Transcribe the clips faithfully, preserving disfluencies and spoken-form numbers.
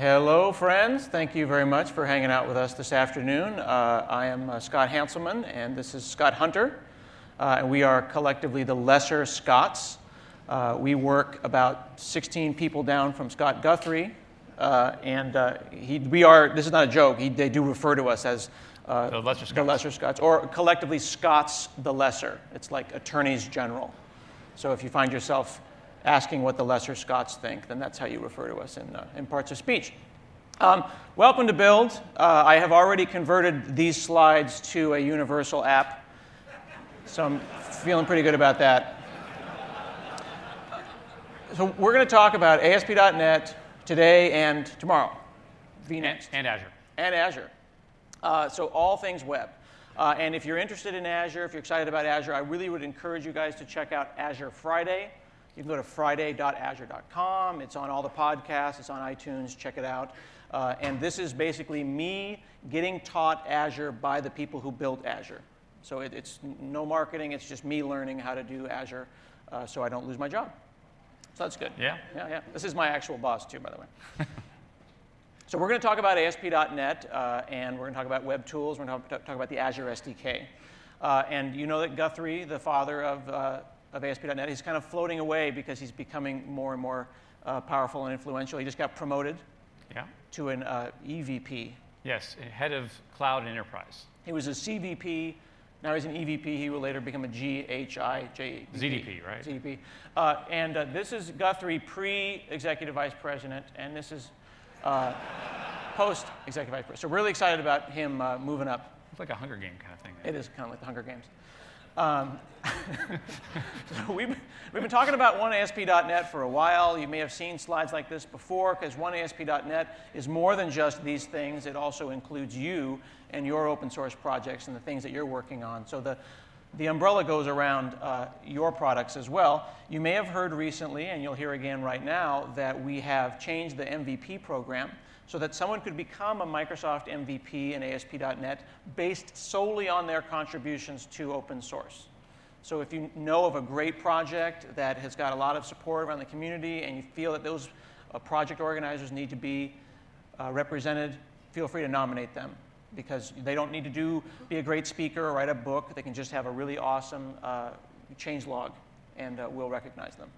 Hello, friends. Thank you very much for hanging out with us this afternoon. Uh, I am uh, Scott Hanselman, and this is Scott Hunter, uh, and we are collectively the Lesser Scotts. Uh, we work about sixteen people down from Scott Guthrie, uh, and uh, he, we are, this is not a joke, he, they do refer to us as uh, the, Lesser Scotts. the Lesser Scotts, or collectively Scots the Lesser. It's like attorneys general. So if you find yourself asking what the Lesser Scots think, then that's how you refer to us in, uh, in parts of speech. Um, welcome to Build. Uh, I have already converted these slides to a universal app, so I'm feeling pretty good about that. So we're going to talk about A S P dot net today and tomorrow. vNext. And, and Azure. And Azure. Uh, so all things web. Uh, and if you're interested in Azure, if you're excited about Azure, I really would encourage you guys to check out Azure Friday. You can go to friday dot azure dot com. It's on all the podcasts. It's on iTunes. Check it out. Uh, and this is basically me getting taught Azure by the people who built Azure. So it, it's no marketing. It's just me learning how to do Azure uh, so I don't lose my job. So that's good. Yeah. Yeah, yeah. This is my actual boss, too, by the way. So we're going to talk about A S P dot net, uh, and we're going to talk about web tools. We're going to talk about the Azure S D K. Uh, and you know that Guthrie, the father of, uh, of A S P dot net, he's kind of floating away because he's becoming more and more uh, powerful and influential. He just got promoted yeah. to an uh, E V P. Yes, head of cloud and enterprise. He was a C V P. Now he's an E V P. He will later become a G H I J V P. Z D P, right? Z D P. Uh, and uh, this is Guthrie pre-executive vice president, and this is uh, post-executive vice president. So really excited about him uh, moving up. It's like a Hunger Game kind of thing. It is kind of like the Hunger Games. Um, so we've, we've been talking about one A S P dot net for a while. You may have seen slides like this before, because one A S P dot net is more than just these things. It also includes you and your open source projects and the things that you're working on. So the, the umbrella goes around uh, your products as well. You may have heard recently, and you'll hear again right now, that we have changed the M V P program so that someone could become a Microsoft M V P in A S P dot net based solely on their contributions to open source. So if you know of a great project that has got a lot of support around the community and you feel that those uh, project organizers need to be uh, represented, feel free to nominate them, because they don't need to do, be a great speaker or write a book. They can just have a really awesome uh, change log, and uh, we'll recognize them.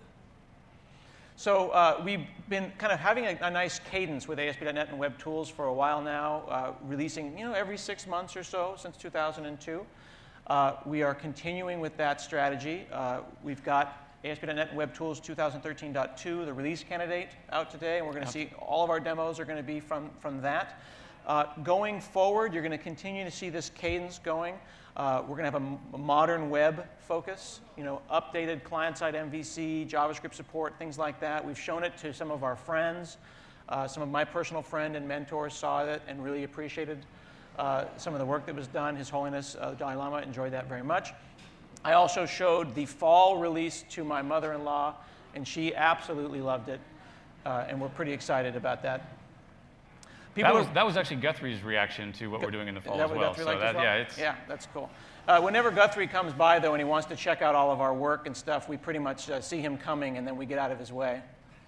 So uh, we've been kind of having a, a nice cadence with A S P dot net and web tools for a while now, uh, releasing you know, every six months or so since two thousand two. Uh, we are continuing with that strategy. Uh, we've got A S P dot net and web tools twenty thirteen point two, the release candidate, out today, and we're going to see all of our demos are going to be from, from that. Uh, going forward, you're going to continue to see this cadence going. Uh, we're going to have a, a modern web focus, you know, updated client-side M V C, JavaScript support, things like that. We've shown it to some of our friends. Uh, some of my personal friend and mentors saw it and really appreciated uh, some of the work that was done. His Holiness uh, Dalai Lama enjoyed that very much. I also showed the fall release to my mother-in-law, and she absolutely loved it, uh, and we're pretty excited about that. That was, that was actually Guthrie's reaction to what we're doing in the fall as well. Guthrie So liked that, as well? yeah, it's yeah, that's cool. Uh, whenever Guthrie comes by, though, and he wants to check out all of our work and stuff, we pretty much uh, see him coming, and then we get out of his way.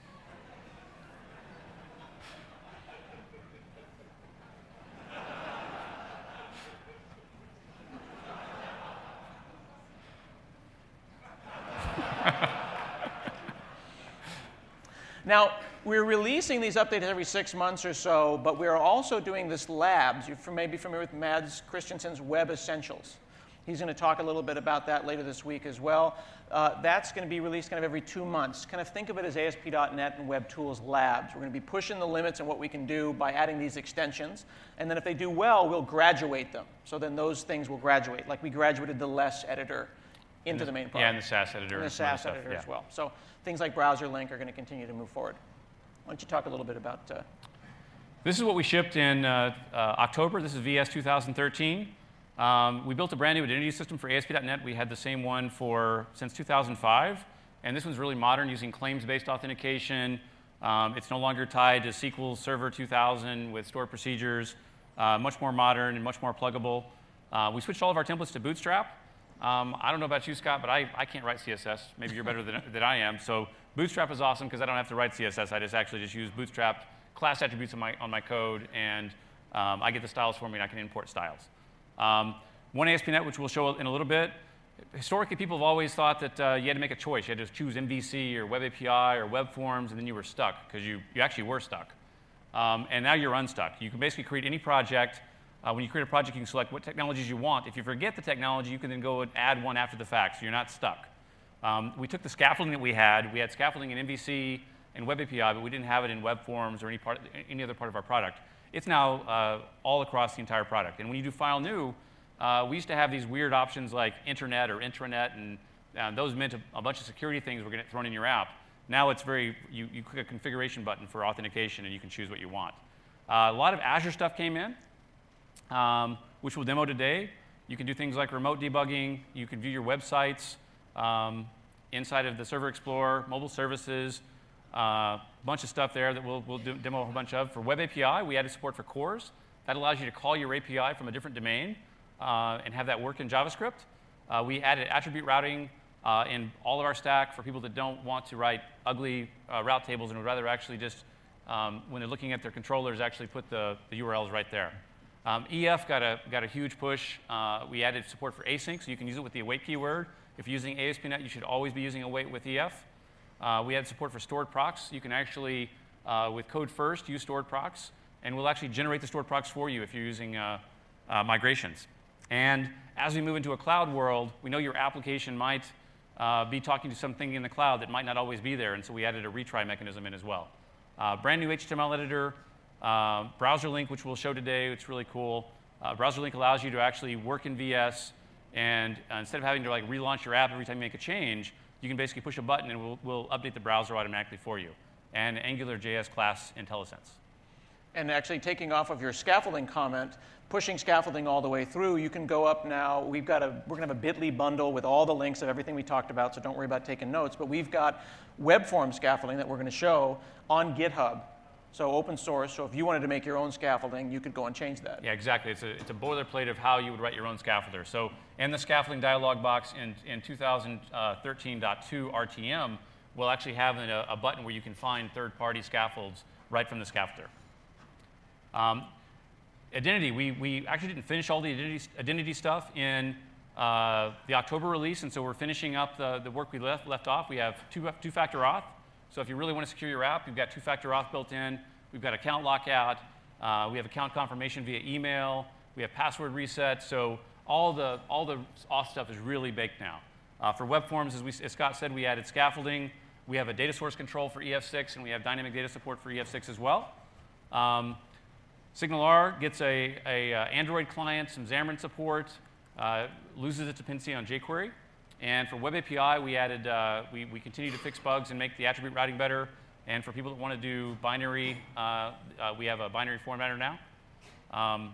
Now, we're releasing these updates every six months or so, but we're also doing this labs. You're maybe familiar with Mads Christensen's Web Essentials. He's going to talk a little bit about that later this week as well. Uh, that's going to be released kind of every two months. Kind of think of it as A S P dot net and Web Tools labs. We're going to be pushing the limits on what we can do by adding these extensions. And then if they do well, we'll graduate them. So then those things will graduate, like we graduated the Less editor into the, the main product. Yeah, and the SaaS editor. And the and SaaS stuff, editor yeah. as well. So things like Browser Link are going to continue to move forward. Why don't you talk a little bit about... Uh, This is what we shipped in uh, uh, October. This is V S two thousand thirteen. Um, we built a brand new identity system for A S P dot net. We had the same one for since two thousand five. And this one's really modern, using claims-based authentication. Um, it's no longer tied to S Q L Server two thousand with stored procedures. Uh, much more modern and much more pluggable. Uh, we switched all of our templates to Bootstrap. Um, I don't know about you, Scott, but I, I can't write C S S. Maybe you're better than, than I am. So Bootstrap is awesome because I don't have to write C S S. I just actually just use Bootstrap class attributes on my, on my code, and um, I get the styles for me, and I can import styles. Um, one A S P dot net, which we'll show in a little bit, historically, people have always thought that uh, you had to make a choice. You had to choose M V C or Web A P I or Web Forms, and then you were stuck, because you, you actually were stuck. Um, and now you're unstuck. You can basically create any project. Uh, when you create a project, you can select what technologies you want. If you forget the technology, you can then go and add one after the fact, so you're not stuck. Um, we took the scaffolding that we had. We had scaffolding in M V C and Web A P I, but we didn't have it in Web Forms or any, part, any other part of our product. It's now uh, all across the entire product. And when you do File New, uh, we used to have these weird options like Internet or Intranet, and uh, those meant a, a bunch of security things were going to get thrown in your app. Now it's very, you, you click a configuration button for authentication, and you can choose what you want. Uh, a lot of Azure stuff came in, um, which we'll demo today. You can do things like remote debugging. You can view your websites um, inside of the Server Explorer, mobile services, a uh, bunch of stuff there that we'll, we'll do, demo a whole bunch of. For Web A P I, we added support for cores. That allows you to call your A P I from a different domain uh, and have that work in JavaScript. Uh, we added attribute routing uh, in all of our stack for people that don't want to write ugly uh, route tables and would rather actually just, um, when they're looking at their controllers, actually put the, the U R Ls right there. Um, E F got a, got a huge push. Uh, we added support for async, so you can use it with the await keyword. If you're using A S P dot net, you should always be using await with E F. Uh, we had support for stored procs. You can actually, uh, with code first, use stored procs, and we'll actually generate the stored procs for you if you're using uh, uh, migrations. And as we move into a cloud world, we know your application might uh, be talking to something in the cloud that might not always be there, and so we added a retry mechanism in as well. Uh, brand new H T M L editor, uh, browser link, which we'll show today. It's really cool. Uh, browser link allows you to actually work in V S, and uh, instead of having to like relaunch your app every time you make a change, you can basically push a button and we'll, we'll update the browser automatically for you. And Angular J S class IntelliSense. And actually taking off of your scaffolding comment, pushing scaffolding all the way through, you can go up now. We've got a, we're going to have a bit dot L Y bundle with all the links of everything we talked about, so don't worry about taking notes. But we've got web form scaffolding that we're going to show on GitHub. So open source, so if you wanted to make your own scaffolding, you could go and change that. Yeah, exactly. It's a, it's a boilerplate of how you would write your own scaffolder. So in the scaffolding dialog box in, in two thousand thirteen point two R T M, we'll actually have a, a button where you can find third-party scaffolds right from the scaffolder. Um, identity, we, we actually didn't finish all the identity, identity stuff in uh, the October release, and so we're finishing up the, the work we left, left off. We have two, two-factor auth. So if you really want to secure your app, you've got two-factor auth built in. We've got account lockout. Uh, we have account confirmation via email. We have password reset. So all the, all the auth stuff is really baked now. Uh, for web forms, as, we, as Scott said, we added scaffolding. We have a data source control for E F six, and we have dynamic data support for E F six as well. Um, SignalR gets a, a uh, Android client, some Xamarin support, uh, loses its dependency on jQuery. And for Web A P I, we added, uh, we, we continue to fix bugs and make the attribute routing better. And for people that want to do binary, uh, uh, we have a binary formatter now. Um,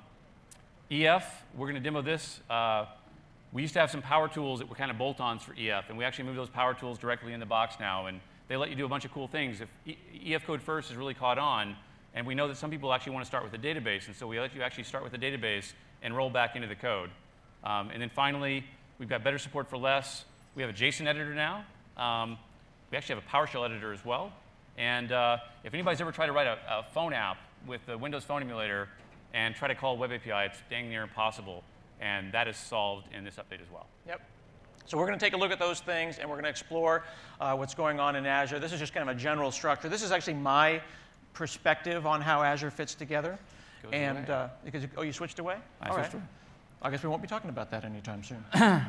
E F, we're going to demo this. Uh, we used to have some power tools that were kind of bolt-ons for E F, and we actually moved those power tools directly in the box now. And they let you do a bunch of cool things. If e EF Code First is really caught on, and we know that some people actually want to start with a database, and so we let you actually start with a database and roll back into the code. Um, and then finally, we've got better support for less. We have a JSON editor now. Um, we actually have a PowerShell editor as well. And uh, if anybody's ever tried to write a, a phone app with the Windows Phone Emulator and try to call Web A P I, it's dang near impossible. And that is solved in this update as well. Yep. So we're going to take a look at those things, and we're going to explore uh, what's going on in Azure. This is just kind of a general structure. This is actually my perspective on how Azure fits together. Goes and away. uh, because oh, you switched away? I All switched right. away. I guess we won't be talking about that anytime soon.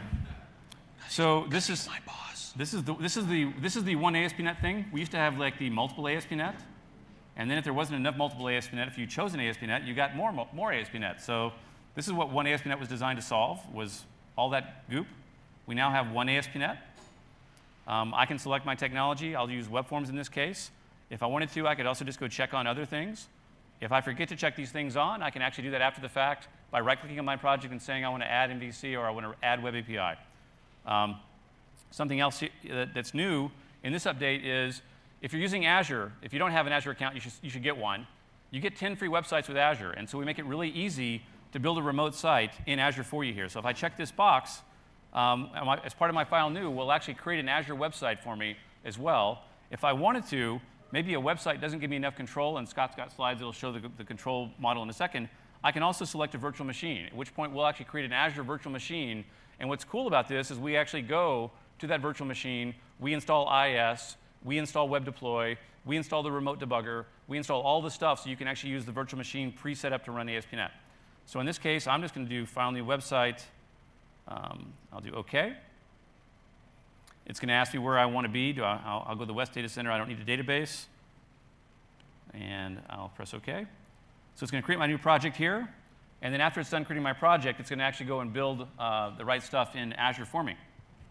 So this is my boss. This is the this is the this is the one A S P dot net thing. We used to have like the multiple A S P dot net, and then if there wasn't enough multiple A S P dot net, if you chose an A S P dot net, you got more more A S P dot net. So this is what one A S P dot net was designed to solve, was all that goop. We now have one A S P dot net. Um, I can select my technology. I'll use web forms in this case. If I wanted to, I could also just go check on other things. If I forget to check these things on, I can actually do that after the fact by right-clicking on my project and saying I want to add M V C or I want to add Web A P I. Um, something else that's new in this update is if you're using Azure, if you don't have an Azure account, you should, you should get one. You get ten free websites with Azure, and so we make it really easy to build a remote site in Azure for you here. So if I check this box, um, as part of my file new, we'll actually create an Azure website for me as well. If I wanted to, maybe a website doesn't give me enough control, and Scott's got slides that'll show the, the control model in a second. I can also select a virtual machine, at which point we'll actually create an Azure virtual machine. And what's cool about this is we actually go to that virtual machine, we install I S, we install Web Deploy, we install the remote debugger, we install all the stuff so you can actually use the virtual machine pre-set up to run A S P dot net. So in this case, I'm just going to do file new website. Um, I'll do OK. It's going to ask me where I want to be. Do I, I'll, I'll go to the West Data Center. I don't need a database. And I'll press OK. So it's going to create my new project here. And then after it's done creating my project, it's going to actually go and build uh, the right stuff in Azure for me.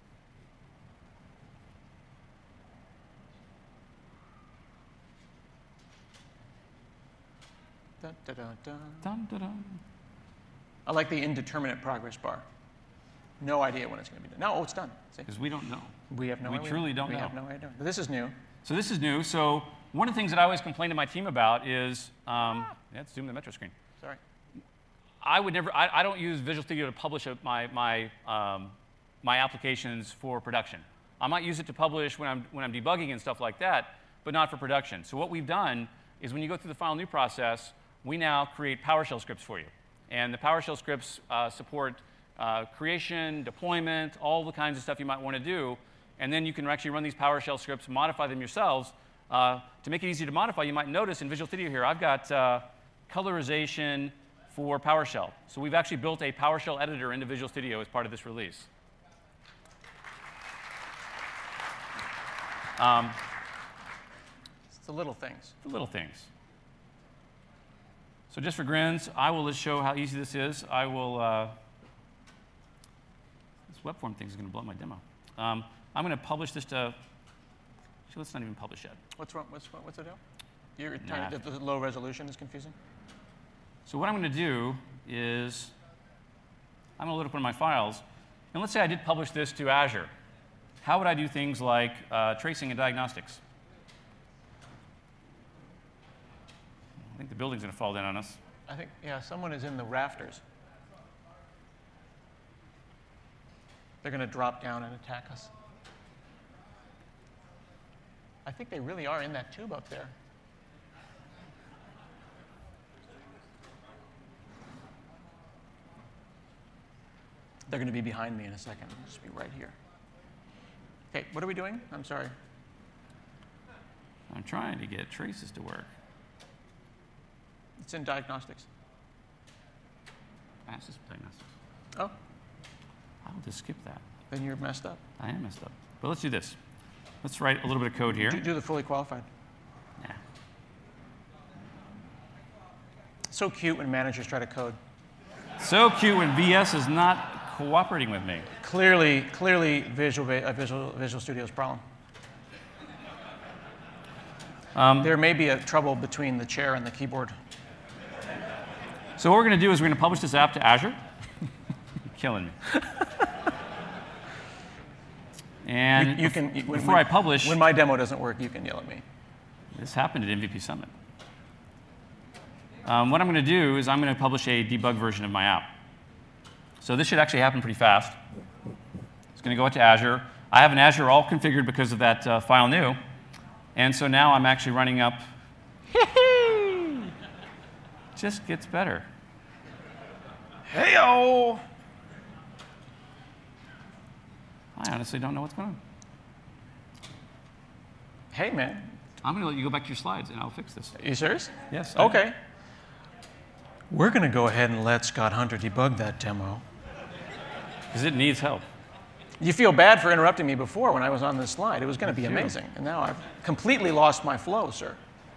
Dun, dun, dun, dun. Dun, dun, dun. I like the indeterminate progress bar. No idea when it's going to be done. No, oh, it's done. Because we don't know. We have no we idea. truly don't we know. We have no idea. But this is new. So this is new. So one of the things that I always complain to my team about is, um, ah. let's zoom the Metro screen. Sorry. I would never, I, I don't use Visual Studio to publish a, my, my, um, my applications for production. I might use it to publish when I'm, when I'm debugging and stuff like that, but not for production. So what we've done is when you go through the file new process, we now create PowerShell scripts for you. And the PowerShell scripts uh, support uh, creation, deployment, all the kinds of stuff you might want to do. And then you can actually run these PowerShell scripts, modify them yourselves. Uh, to make it easy to modify, you might notice in Visual Studio here, I've got uh, colorization for PowerShell. So we've actually built a PowerShell editor into Visual Studio as part of this release. Um, it's the little things. The little things. So just for grins, I will just show how easy this is. I will, uh, this web form thing is going to blow up my demo. Um, I'm going to publish this to, actually, let's not even publish yet. What's wrong? What's, what's it do? You're Nah. trying to, the low resolution is confusing? So what I'm going to do is, I'm going to load up one of my files. And let's say I did publish this to Azure. How would I do things like uh, tracing and diagnostics? I think the building's going to fall down on us. I think, yeah, someone is in the rafters. They're going to drop down and attack us. I think they really are in that tube up there. They're going to be behind me in a second. They'll just be right here. Okay, what are we doing? I'm sorry. I'm trying to get traces to work. It's in diagnostics. That's just diagnostics. Oh, I'll just skip that. then you're messed up. I am messed up. But let's do this. Let's write a little bit of code here. Do, do the fully qualified. Yeah. So cute when managers try to code. So cute when V S is not cooperating with me. Clearly, clearly Visual, uh, Visual, Visual Studio's problem. Um, There may be a trouble between the chair and the keyboard. so what we're going to do is we're going to publish this app to Azure. Killing me. And You, you can, when, before when, I publish, when my demo doesn't work, you can yell at me. this happened at M V P Summit. Um, what I'm going to do is I'm going to publish a debug version of my app. So this should actually happen pretty fast. It's going to go out to Azure. I have an Azure all configured because of that uh, file new. And so now I'm actually running up. Just gets better. Hey-o! I honestly don't know what's going on. Hey, man. I'm going to let you go back to your slides, and I'll fix this. Are you serious? Yes. Okay. We're going to go ahead and let Scott Hunter debug that demo. Because it needs help. You feel bad for interrupting me before when I was on this slide. It was going to be I do. amazing. And now I've completely lost my flow, sir.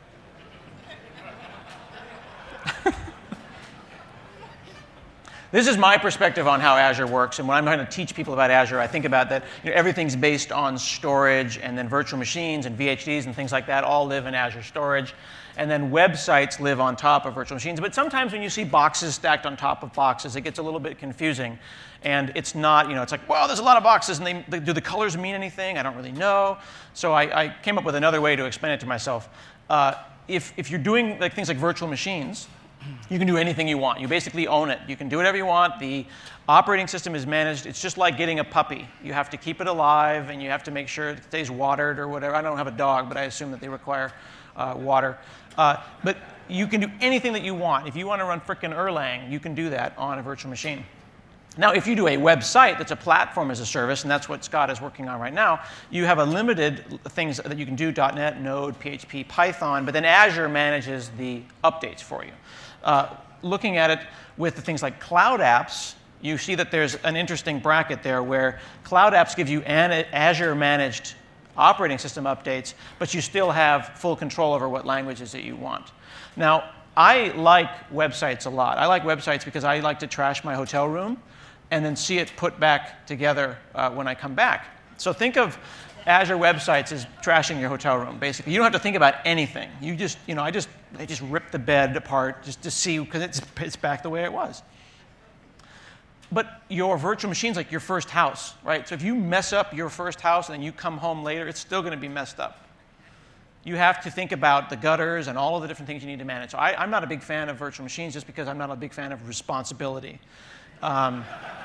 This is my perspective on how Azure works. And when I'm trying to teach people about Azure, I think about that you know, everything's based on storage, and then virtual machines and V H Ds and things like that all live in Azure storage. And then websites live on top of virtual machines. But sometimes when you see boxes stacked on top of boxes, it gets a little bit confusing. And it's not, you know, it's like, well, there's a lot of boxes, and they, they, do the colors mean anything? I don't really know. So I, I came up with another way to explain it to myself. Uh, if, if you're doing like, things like virtual machines, You can do anything you want. You basically own it. You can do whatever you want. The operating system is managed. It's just like getting a puppy. You have to keep it alive, and you have to make sure it stays watered or whatever. I don't have a dog, but I assume that they require uh, water. Uh, but you can do anything that you want. If you want to run frickin' Erlang, you can do that on a virtual machine. Now, if you do a website that's a platform as a service, and that's what Scott is working on right now, you have a limited things that you can do, .NET, Node, P H P, Python, but then Azure manages the updates for you. Uh, looking at it with the things like Cloud Apps, you see that there's an interesting bracket there where Cloud Apps give you an Azure-managed operating system updates, but you still have full control over what languages that you want. Now, I like websites a lot. I like websites because I like to trash my hotel room and then see it put back together uh, when I come back. So think of Azure websites as trashing your hotel room, basically. You don't have to think about anything. You just, you know, I just, I just rip the bed apart just to see, because it's, it's back the way it was. But your virtual machine's like your first house, right? So if you mess up your first house and then you come home later, it's still going to be messed up. You have to think about the gutters and all of the different things you need to manage. So I, I'm not a big fan of virtual machines just because I'm not a big fan of responsibility. Um,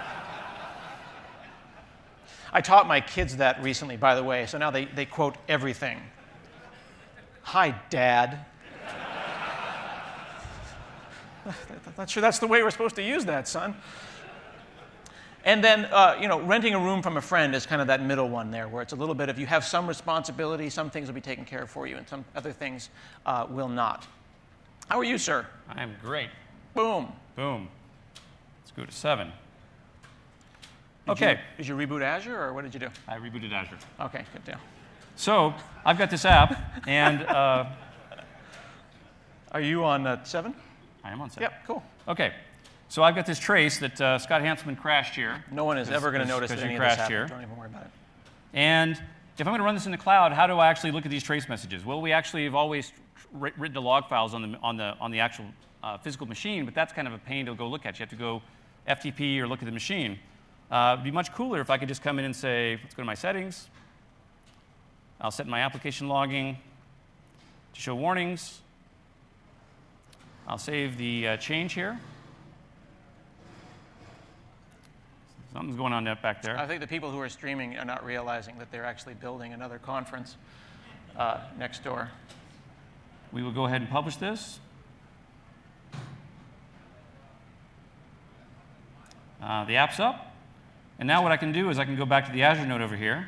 I taught my kids that recently, by the way, so now they, they quote everything. Hi, Dad. I'm not sure that's the way we're supposed to use that, son. And then, uh, you know, renting a room from a friend is kind of that middle one there, where it's a little bit of you have some responsibility, some things will be taken care of for you, and some other things uh, will not. How are you, sir? I am great. Boom. Boom. Let's go to seven. Did Okay. You, did you reboot Azure, or what did you do? I rebooted Azure. Okay, good deal. So I've got this app, and uh, Are you on uh, seven? I am on seven. Yep, cool. Okay. So I've got this trace that uh, Scott Hanselman crashed here. No one is ever going to notice that you any of this crashed happened. here. Don't even worry about it. And if I'm going to run this in the cloud, how do I actually look at these trace messages? Well, we actually have always written the log files on the, on the, on the actual uh, physical machine, but that's kind of a pain to go look at. You have to go F T P or look at the machine. Uh, it'd be much cooler if I could just come in and say, let's go to my settings. I'll set my application logging to show warnings. I'll save the uh, change here. Something's going on back there. I think the people who are streaming are not realizing that they're actually building another conference uh, next door. We will go ahead and publish this. Uh, the app's up. And now what I can do is I can go back to the Azure node over here.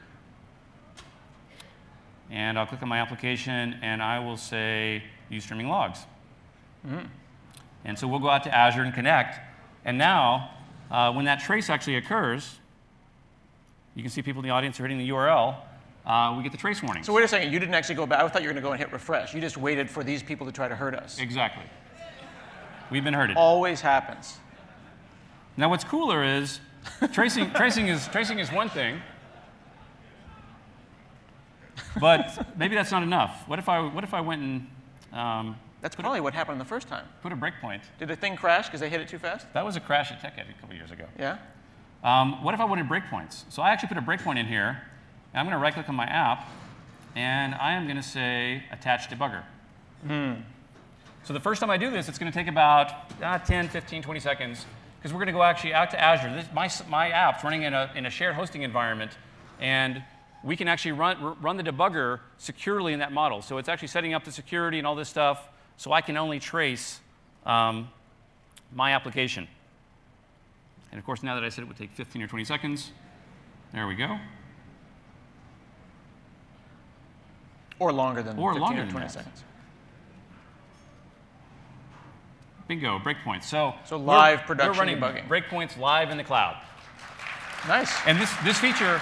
And I'll click on my application, and I will say use streaming logs. Mm-hmm. And so we'll go out to Azure and connect. And now, uh, when that trace actually occurs, you can see people in the audience are hitting the U R L. Uh, we get the trace warnings. So wait a second. You didn't actually go back. I thought you were going to go and hit refresh. You just waited for these people to try to hurt us. Exactly. We've been hurted. Always happens. Now, what's cooler is tracing, tracing, is, tracing is one thing. But maybe that's not enough. What if I, what if I went and um, That's probably what happened the first time. put a breakpoint? Did the thing crash because they hit it too fast? That was a crash at TechEd a couple years ago. Yeah? Um, what if I wanted breakpoints? So I actually put a breakpoint in here. And I'm going to right-click on my app, and I am going to say attach debugger. Mm. So the first time I do this, it's going to take about uh, ten, fifteen, twenty seconds, because we're going to go actually out to Azure. This, my, my app's running in a, in a shared hosting environment, and we can actually run, run the debugger securely in that model. So it's actually setting up the security and all this stuff, so I can only trace um, my application. And of course, now that I said it would take fifteen or twenty seconds, there we go. Or longer than or fifteen longer or than twenty that. seconds. Bingo, breakpoints. So, So live we're, production we're running debugging. breakpoints live in the cloud. Nice. And this, this feature,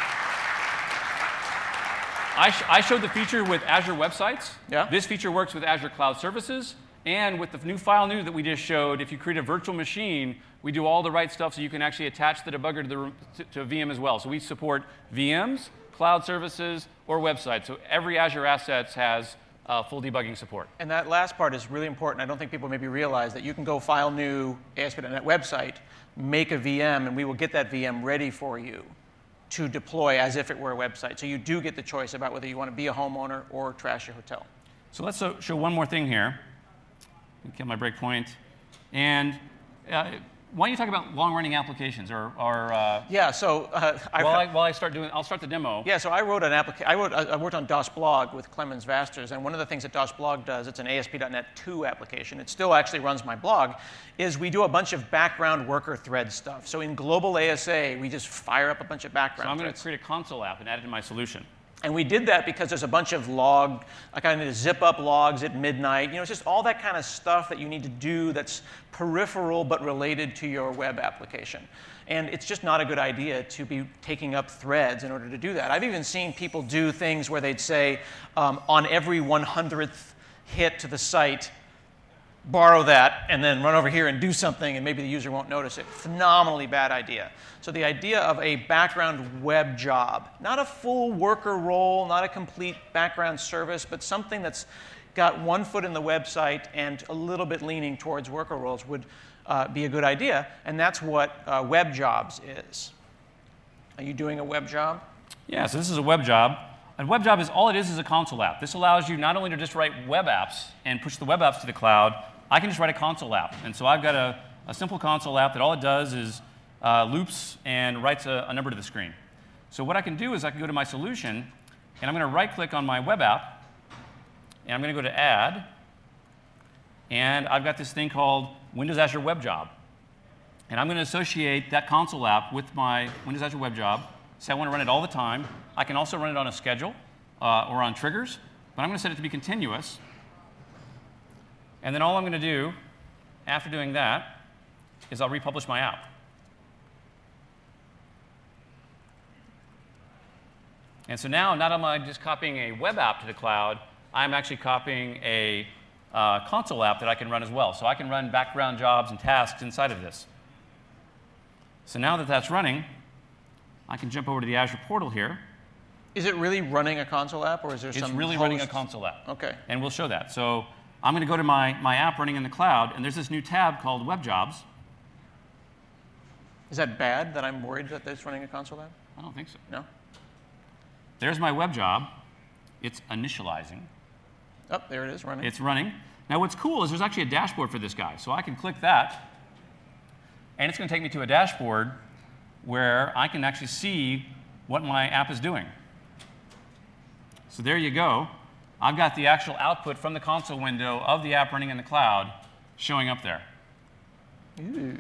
I, sh I showed the feature with Azure Websites. Yeah. This feature works with Azure Cloud Services. And with the new file new that we just showed, if you create a virtual machine, we do all the right stuff so you can actually attach the debugger to, the, to, to a V M as well. So we support V Ms, cloud services, or websites. So every Azure Assets has uh, full debugging support. And that last part is really important. I don't think people maybe realize that you can go file new A S P dot net website, make a V M, and we will get that V M ready for you to deploy as if it were a website. So you do get the choice about whether you want to be a homeowner or trash your hotel. So let's so, show one more thing here. Get my breakpoint. And uh, why don't you talk about long-running applications, or, or uh, Yeah, so uh, I, while, I, while I start doing, I'll start the demo. Yeah, so I wrote an application. I wrote. I worked on DOSBlog with Clemens Vasters, and one of the things that DOSBlog does, it's an A S P dot net two application. It still actually runs my blog. Is we do a bunch of background worker thread stuff. So in global A S A, we just fire up a bunch of background. So I'm going threads. to create a console app and add it to my solution. And we did that because there's a bunch of log, I kind of zip up logs at midnight. You know, it's just all that kind of stuff that you need to do that's peripheral but related to your web application. And it's just not a good idea to be taking up threads in order to do that. I've even seen people do things where they'd say, um, on every one hundredth hit to the site, borrow that, and then run over here and do something, and maybe the user won't notice it. Phenomenally bad idea. So the idea of a background web job, not a full worker role, not a complete background service, but something that's got one foot in the website and a little bit leaning towards worker roles would uh, be a good idea, and that's what uh, web jobs is. Are you doing a web job? Yeah, so this is a web job. A web job is all it is is a console app. This allows you not only to just write web apps and push the web apps to the cloud, I can just write a console app. And so I've got a, a simple console app that all it does is uh, loops and writes a, a number to the screen. So what I can do is I can go to my solution, and I'm going to right-click on my web app, and I'm going to go to Add, and I've got this thing called Windows Azure Web Job. And I'm going to associate that console app with my Windows Azure Web Job. Say I want to run it all the time. I can also run it on a schedule uh, or on triggers, but I'm going to set it to be continuous. And then all I'm going to do after doing that is I'll republish my app. And so now, not am I just copying a web app to the cloud, I'm actually copying a uh, console app that I can run as well. So I can run background jobs and tasks inside of this. So now that that's running, I can jump over to the Azure portal here. Is it really running a console app, or is there It's some really host? running a console app. Okay. And we'll show that. So I'm going to go to my, my app running in the cloud, and there's this new tab called Web Jobs. Is that bad that I'm worried that it's running a console app? I don't think so. No? There's my web job. It's initializing. Oh, there it is, running. It's running. Now what's cool is there's actually a dashboard for this guy. So I can click that, and it's going to take me to a dashboard where I can actually see what my app is doing. So there you go. I've got the actual output from the console window of the app running in the cloud showing up there. Ooh.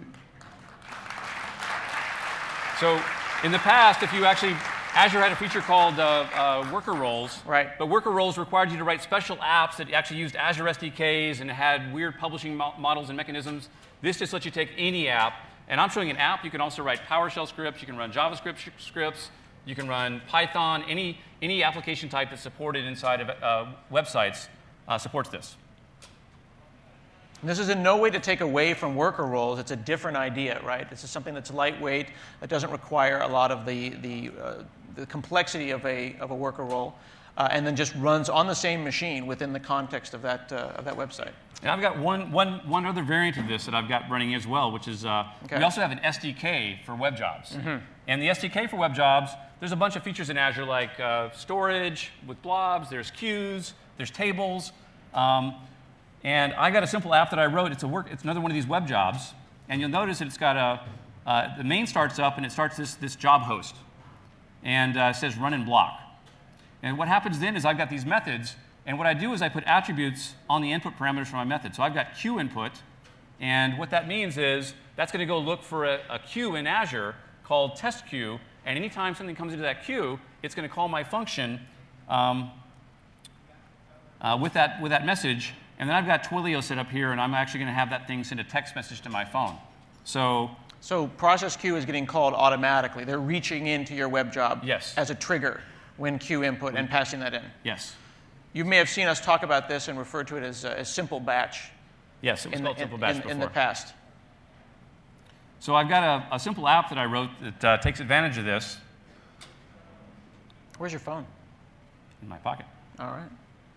So in the past, if you actually, Azure had a feature called uh, uh, worker roles. Right. But worker roles required you to write special apps that actually used Azure S D Ks and had weird publishing mo models and mechanisms. This just lets you take any app. And I'm showing an app. You can also write PowerShell scripts. You can run JavaScript scripts. You can run Python. Any, any application type that's supported inside of uh, websites uh, supports this. This is in no way to take away from worker roles. It's a different idea, right? This is something that's lightweight, that doesn't require a lot of the, the, uh, the complexity of a, of a worker role, uh, and then just runs on the same machine within the context of that, uh, of that website. And I've got one, one, one other variant of this that I've got running as well, which is uh, Okay. we also have an S D K for web jobs. Mm-hmm. And the S D K for web jobs, there's a bunch of features in Azure like uh, storage with blobs, there's queues, there's tables. Um, and I got a simple app that I wrote. It's, a work, it's another one of these web jobs. And you'll notice that it's got a, uh, the main starts up and it starts this, this job host. And uh, it says run and block. And what happens then is I've got these methods. And what I do is I put attributes on the input parameters for my method. So I've got queue input. And what that means is that's going to go look for a, a queue in Azure called test queue. And anytime something comes into that queue, it's going to call my function um, uh, with, that, with that message. And then I've got Twilio set up here, and I'm actually going to have that thing send a text message to my phone. So, So process queue is getting called automatically. They're reaching into your web job Yes. as a trigger when queue input and passing that in. yes. You may have seen us talk about this and refer to it as, uh, as simple batch Yes, it was in, called the, Simple in, Batch in, before. in the past. So I've got a, a simple app that I wrote that uh, takes advantage of this Where's your phone? in my pocket. All right.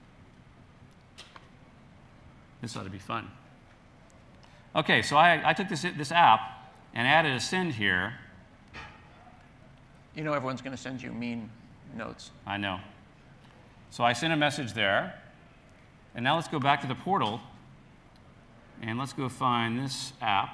This ought to be fun. OK, so I, I took this, this app and added a send here. You know everyone's going to send you mean notes. I know. So I sent a message there. And now let's go back to the portal. And let's go find this app.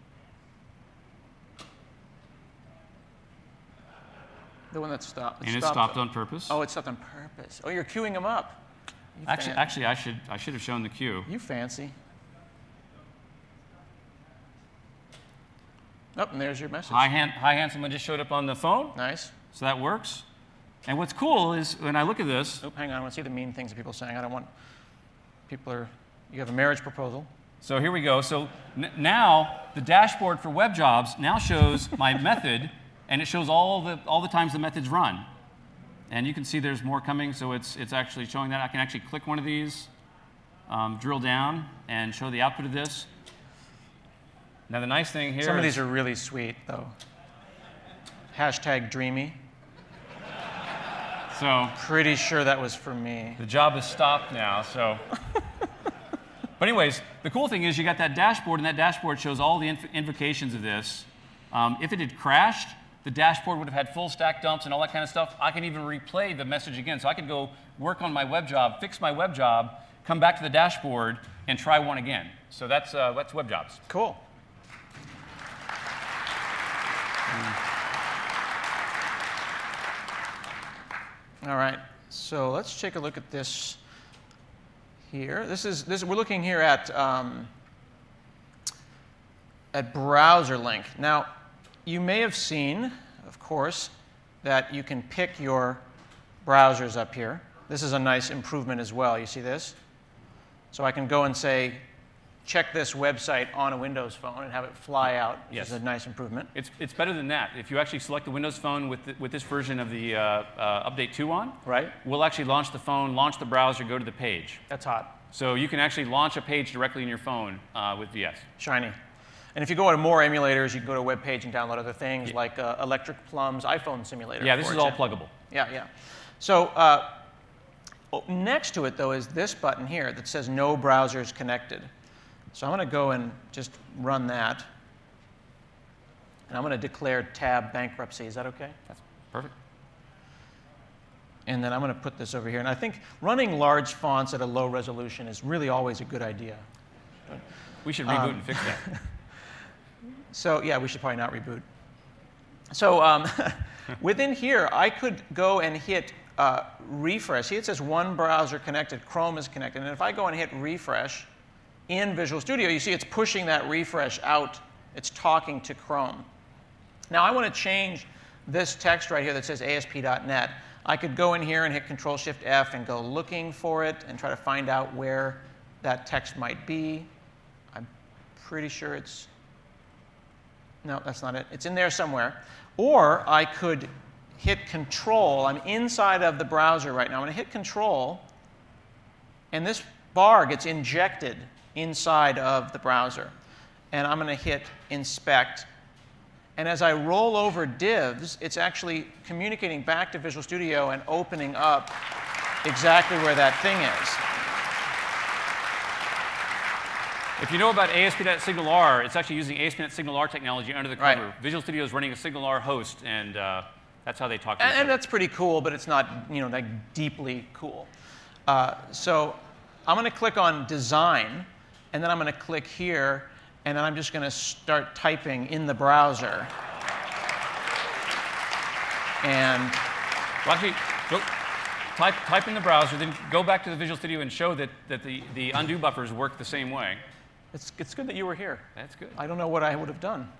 The one that stopped. And it stopped on purpose. Oh, it stopped on purpose. Oh, you're queuing them up. You Actually, fan- actually, I should I should have shown the queue. You fancy. Oh, and there's your message. Hi, Han- Hi Handsome just showed up on the phone. Nice. So that works. And what's cool is when I look at this. Oh, hang on. I want to see the mean things that people are saying. I don't want people are. You have a marriage proposal. So here we go. So n- now the dashboard for web jobs now shows my method, and it shows all the all the times the method's run. And you can see there's more coming. So it's it's actually showing that. I can actually click one of these, um, drill down, and show the output of this. Now the nice thing here. Some of is, these are really sweet, though. Hashtag dreamy. So Pretty sure that was for me. the job is stopped now. So. But anyways, the cool thing is you got that dashboard, and that dashboard shows all the inv- invocations of this. Um, if it had crashed, the dashboard would have had full stack dumps and all that kind of stuff. I can even replay the message again. So I could go work on my web job, fix my web job, come back to the dashboard, and try one again. So that's, uh, that's web jobs. Cool. All right, so let's take a look at this here. This is this. We're looking here at um, at browser link. Now, you may have seen, of course, that you can pick your browsers up here. This is a nice improvement as well. You see this? So I can go and say, check this website on a Windows phone and have it fly out, which Yes. is a nice improvement. It's, it's better than that. If you actually select the Windows Phone with, the, with this version of the uh, uh, Update two on, Right? we'll actually launch the phone, launch the browser, go to the page. That's hot. So you can actually launch a page directly in your phone uh, with V S. Shiny. And if you go to more emulators, you can go to a web page and download other things Yeah. like uh, Electric Plum's iPhone simulator. Yeah, this for is all example. pluggable. Yeah, yeah. So uh, oh, next to it, though, is this button here that says No Browsers Connected. So I'm going to go and just run that. And I'm going to declare tab bankruptcy. Is that OK? That's perfect. And then I'm going to put this over here. And I think running large fonts at a low resolution is really always a good idea. We should reboot Um, and fix that. So yeah, we should probably not reboot. So um, within here, I could go and hit uh, refresh. See, it says one browser connected, Chrome is connected. And if I go and hit refresh in Visual Studio, you see it's pushing that refresh out. It's talking to Chrome. Now I want to change this text right here that says A S P dot net. I could go in here and hit Control Shift F and go looking for it and try to find out where that text might be. I'm pretty sure it's, no, that's not it. It's in there somewhere. Or I could hit Control. I'm inside of the browser right now. I'm going to hit Control, and this bar gets injected inside of the browser. And I'm going to hit Inspect. And as I roll over divs, it's actually communicating back to Visual Studio and opening up exactly where that thing is. If you know about A S P dot net Signal R, it's actually using A S P dot net Signal R technology under the cover. Right. Visual Studio is running a Signal R host, and uh, that's how they talk to And, each and other. that's pretty cool, but it's not, you know, like deeply cool. Uh, so I'm going to click on Design, and then I'm going to click here, and then I'm just going to start typing in the browser. And Well, actually, go, type, type in the browser, then go back to the Visual Studio and show that, that the, the undo buffers work the same way. it's, it's good that you were here. That's good. I don't know what I would have done.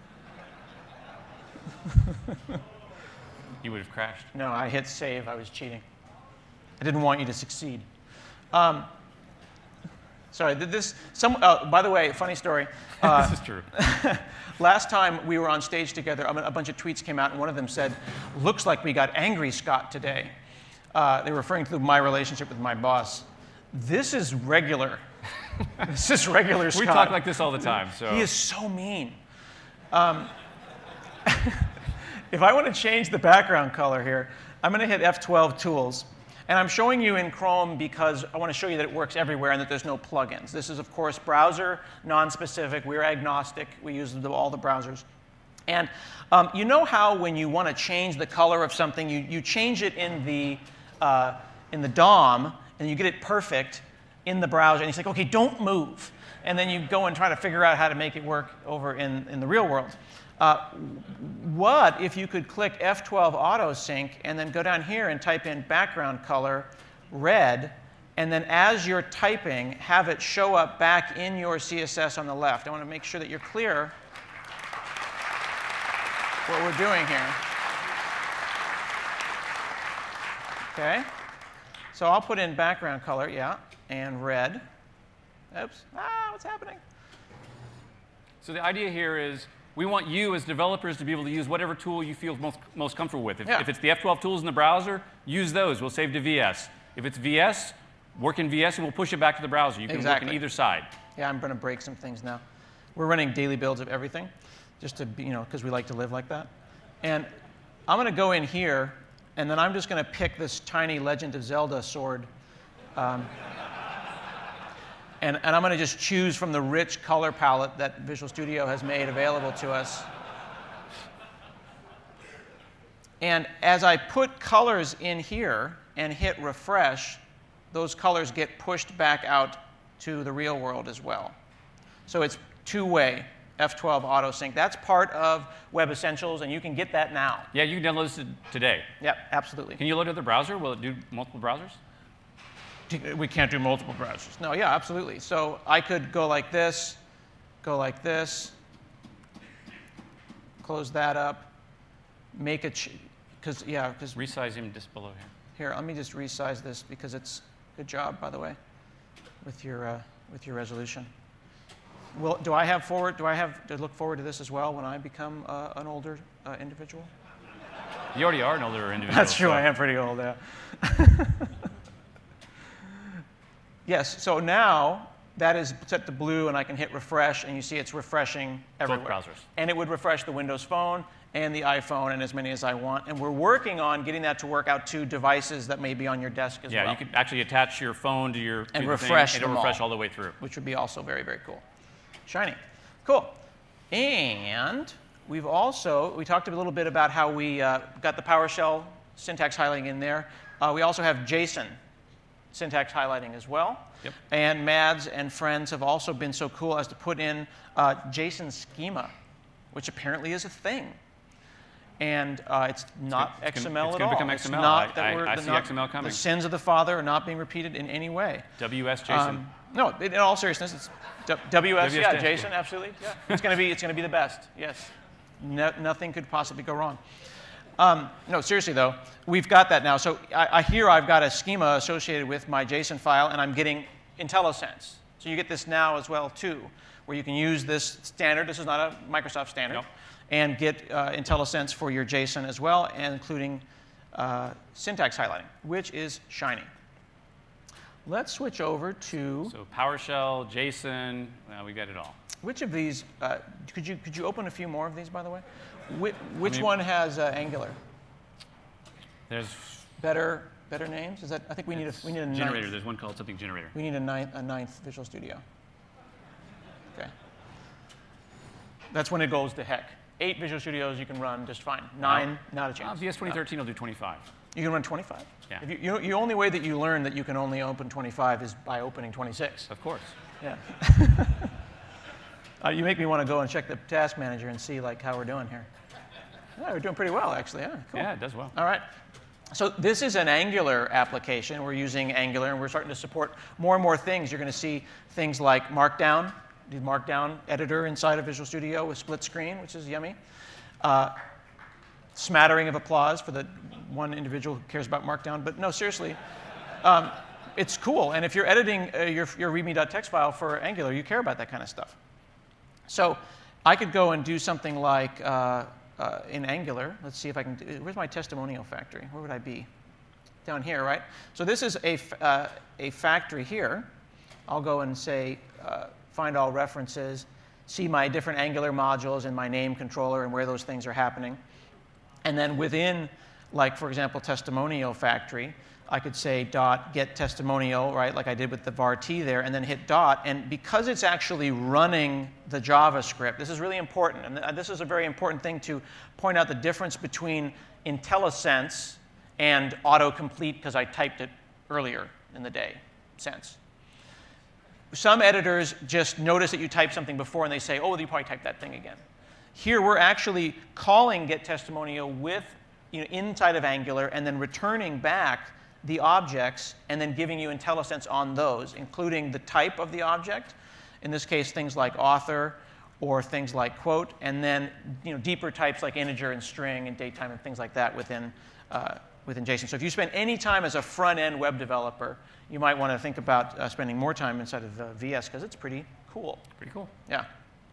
You would have crashed. No, I hit save. I was cheating. I didn't want you to succeed. Um, sorry, did this, some, uh, by the way, funny story. Uh, This is true. Last time we were on stage together, a bunch of tweets came out, and one of them said, looks like we got angry Scott today. Uh, they were referring to my relationship with my boss. This is regular. This is regular Scott. We talk like this all the time. So He is so mean. Um, if I want to change the background color here, I'm going to hit F twelve Tools. And I'm showing you in Chrome because I want to show you that it works everywhere and that there's no plugins. This is, of course, browser non-specific. We're agnostic. We use the, all the browsers. And um, you know how when you want to change the color of something, you, you change it in the, uh, in the D O M, and you get it perfect, in the browser, and he's like, okay, don't move. And then you go and try to figure out how to make it work over in, in the real world. Uh, what if you could click F twelve Auto Sync and then go down here and type in background color, red, and then as you're typing, have it show up back in your C S S on the left. I want to make sure that you're clear what we're doing here. OK? So I'll put in background color, yeah, and red. Oops. Ah, what's happening? So the idea here is we want you as developers to be able to use whatever tool you feel most, most comfortable with. If, yeah. if it's the F twelve tools in the browser, use those. We'll save to V S. If it's V S, work in V S, and we'll push it back to the browser. You can exactly. work on either side. Yeah, I'm going to break some things now. We're running daily builds of everything, just to be, you know, because we like to live like that. And I'm going to go in here, and then I'm just going to pick this tiny Legend of Zelda sword. Um, and, and I'm going to just choose from the rich color palette that Visual Studio has made available to us. And as I put colors in here and hit refresh, those colors get pushed back out to the real world as well. So it's two-way F twelve Auto Sync. That's part of Web Essentials, and you can get that now. Yeah, you can download this today. Yep, absolutely. Can you load it to the browser? Will it do multiple browsers? We can't do multiple browsers. No, yeah, absolutely. So I could go like this, go like this, close that up, make a, because, yeah, because. Resize him just below here. Here, let me just resize this because it's, good job, by the way, with your, uh, with your resolution. Well, do I have forward, do I have to look forward to this as well when I become uh, an older uh, individual? You already are an older individual. That's true, so. I am pretty old, yeah. Yes, so now that is set to blue, and I can hit refresh, and you see it's refreshing everywhere. Both browsers. And it would refresh the Windows Phone and the iPhone and as many as I want. And we're working on getting that to work out to devices that may be on your desk as yeah, well. Yeah, you could actually attach your phone to your to and the refresh thing, them it'll refresh all, all the way through. Which would be also very, very cool. Shiny. Cool. And we've also, we talked a little bit about how we uh, got the PowerShell syntax highlighting in there. Uh, we also have JSON syntax highlighting as well. Yep. And Mads and friends have also been so cool as to put in uh, JSON schema, which apparently is a thing. And uh, it's not it's X M gonna, L it's at gonna all. Become X M L. It's not I, that I, we're, I the, see not, X M L coming. The sins of the father are not being repeated in any way. W S JSON. Um, no, in all seriousness, it's W S, W S yeah, J. JSON, absolutely. Yeah. It's going to be, it's going to be the best, yes. No, nothing could possibly go wrong. Um, no, seriously, though, we've got that now. So I, I here I've got a schema associated with my JSON file, and I'm getting IntelliSense. So you get this now as well, too, where you can use this standard. This is not a Microsoft standard. Nope. And get uh, IntelliSense for your JSON as well, and including uh, syntax highlighting, which is shiny. Let's switch over to... So PowerShell, JSON, well, we got it all. Which of these, uh, could you could you open a few more of these, by the way? Which, which I mean, one has uh, Angular? There's Better better names? Is that, I think we need a, we need a generator. ninth. There's one called something generator. We need a ninth, a ninth Visual Studio. Okay. That's when it goes to heck. Eight Visual Studios you can run just fine. Nine, not a chance. Uh, V S twenty thirteen will do twenty-five. You can run twenty-five? Yeah. If you, you know, the only way that you learn that you can only open twenty-five is by opening twenty-six. Of course. Yeah. uh, you make me want to go and check the task manager and see like how we're doing here. Yeah, we're doing pretty well, actually. Yeah, cool. Yeah, it does well. All right. So this is an Angular application. We're using Angular, and we're starting to support more and more things. You're going to see things like Markdown, the Markdown editor inside of Visual Studio with split screen, which is yummy. Uh, smattering of applause for the one individual who cares about Markdown. But no, seriously, um, it's cool. And if you're editing uh, your, your readme.txt file for Angular, you care about that kind of stuff. So I could go and do something like, uh, uh, in Angular, let's see if I can, do, where's my testimonial factory? Where would I be? Down here, right? So this is a, uh, a factory here. I'll go and say, uh, find all references, see my different Angular modules and my name controller and where those things are happening. And then within, like, for example, testimonial factory, I could say dot get testimonial, right, like I did with the var t there, and then hit dot. And because it's actually running the JavaScript, this is really important. And this is a very important thing to point out the difference between IntelliSense and autocomplete, because I typed it earlier in the day, sense. some editors just notice that you typed something before and they say, oh, you probably typed that thing again. Here we're actually calling getTestimonial with, you know, inside of Angular and then returning back the objects and then giving you IntelliSense on those, including the type of the object, in this case things like author or things like quote, and then, you know, deeper types like integer and string and datetime and things like that within, uh, within JSON. So if you spend any time as a front-end web developer, you might want to think about uh, spending more time inside of uh, V S because it's pretty cool. Pretty cool. Yeah.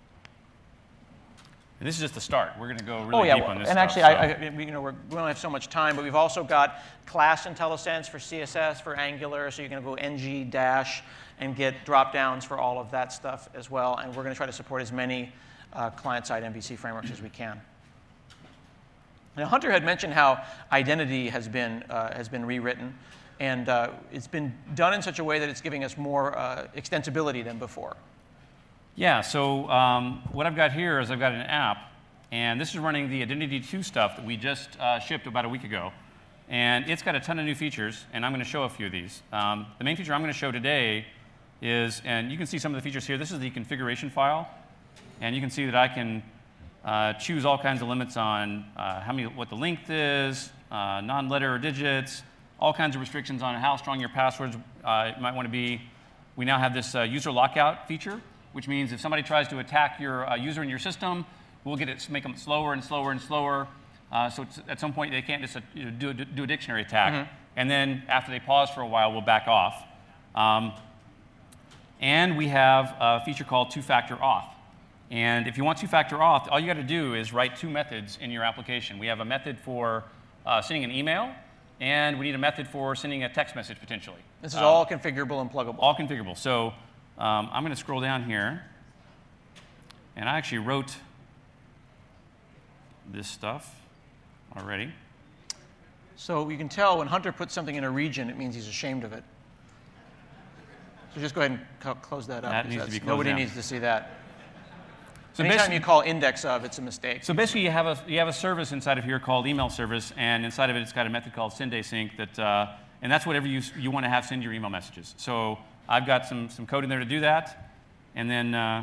And this is just the start. We're going to go really oh, yeah, deep well, on this and stuff, actually, so. I, I, we, you know, we're, we don't have so much time, but we've also got class IntelliSense for C S S, for Angular, so you're going to go ng dash and get drop-downs for all of that stuff as well. And we're going to try to support as many uh, client-side M V C frameworks as we can. Now, Hunter had mentioned how identity has been, uh, has been rewritten. And uh, it's been done in such a way that it's giving us more uh, extensibility than before. Yeah, so um, what I've got here is I've got an app, and this is running the Identity two stuff that we just uh, shipped about a week ago. And it's got a ton of new features, and I'm going to show a few of these. Um, the main feature I'm going to show today is, and you can see some of the features here. This is the configuration file, and you can see that I can uh, choose all kinds of limits on uh, how many, what the length is, uh, non-letter or digits, all kinds of restrictions on how strong your passwords uh, might want to be. We now have this uh, user lockout feature, which means if somebody tries to attack your uh, user in your system, we'll get it, make them slower and slower and slower. Uh, so it's, at some point, they can't just uh, you know, do, a, do a dictionary attack. Mm-hmm. And then after they pause for a while, we'll back off. Um, and we have a feature called two-factor auth. And if you want two-factor auth, all you got to do is write two methods in your application. We have a method for uh, sending an email, and we need a method for sending a text message, potentially. This is um, all configurable and pluggable. All configurable. So um, I'm going to scroll down here. And I actually wrote this stuff already. So you can tell when Hunter puts something in a region, it means he's ashamed of it. So just go ahead and close that up. That needs to be closed Nobody down. needs to see that. So anytime you call index of, it's a mistake. So basically, you have a you have a service inside of here called email service, and inside of it, it's got a method called sendAsync that, uh, and that's whatever you you want to have send your email messages. So I've got some some code in there to do that, and then uh,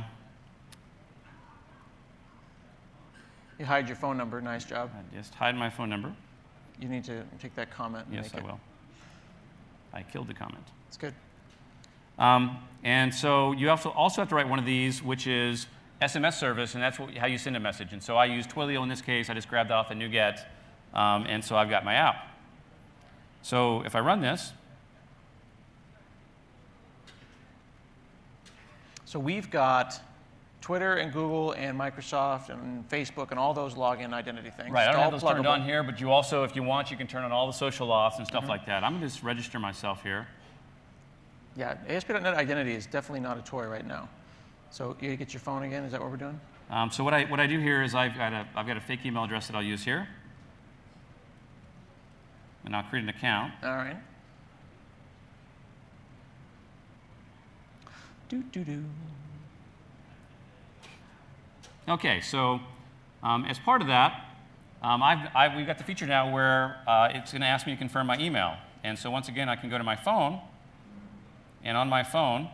you hide your phone number. Nice job. I just hide my phone number. You need to take that comment. And Yes, make I it. will. I killed the comment. It's good. Um, and so you also also have to write one of these, which is S M S service, and that's what, how you send a message. And so I use Twilio in this case. I just grabbed off a NuGet, um, and so I've got my app. So if I run this, so we've got Twitter and Google and Microsoft and Facebook and all those login identity things. right, I It's don't all have those turned pluggable. on here, but you also, if you want, you can turn on all the social auths and stuff Mm-hmm. like that. I'm going to just register myself here. Yeah, A S P dot net identity is definitely not a toy right now. So you get your phone again? Is that what we're doing? Um, so what I, what I do here is I've got, a, I've got a fake email address that I'll use here. And I'll create an account. All right. Do, do, do. OK, so um, as part of that, um, I've, I've, we've got the feature now where uh, it's going to ask me to confirm my email. And so once again, I can go to my phone. And on my phone,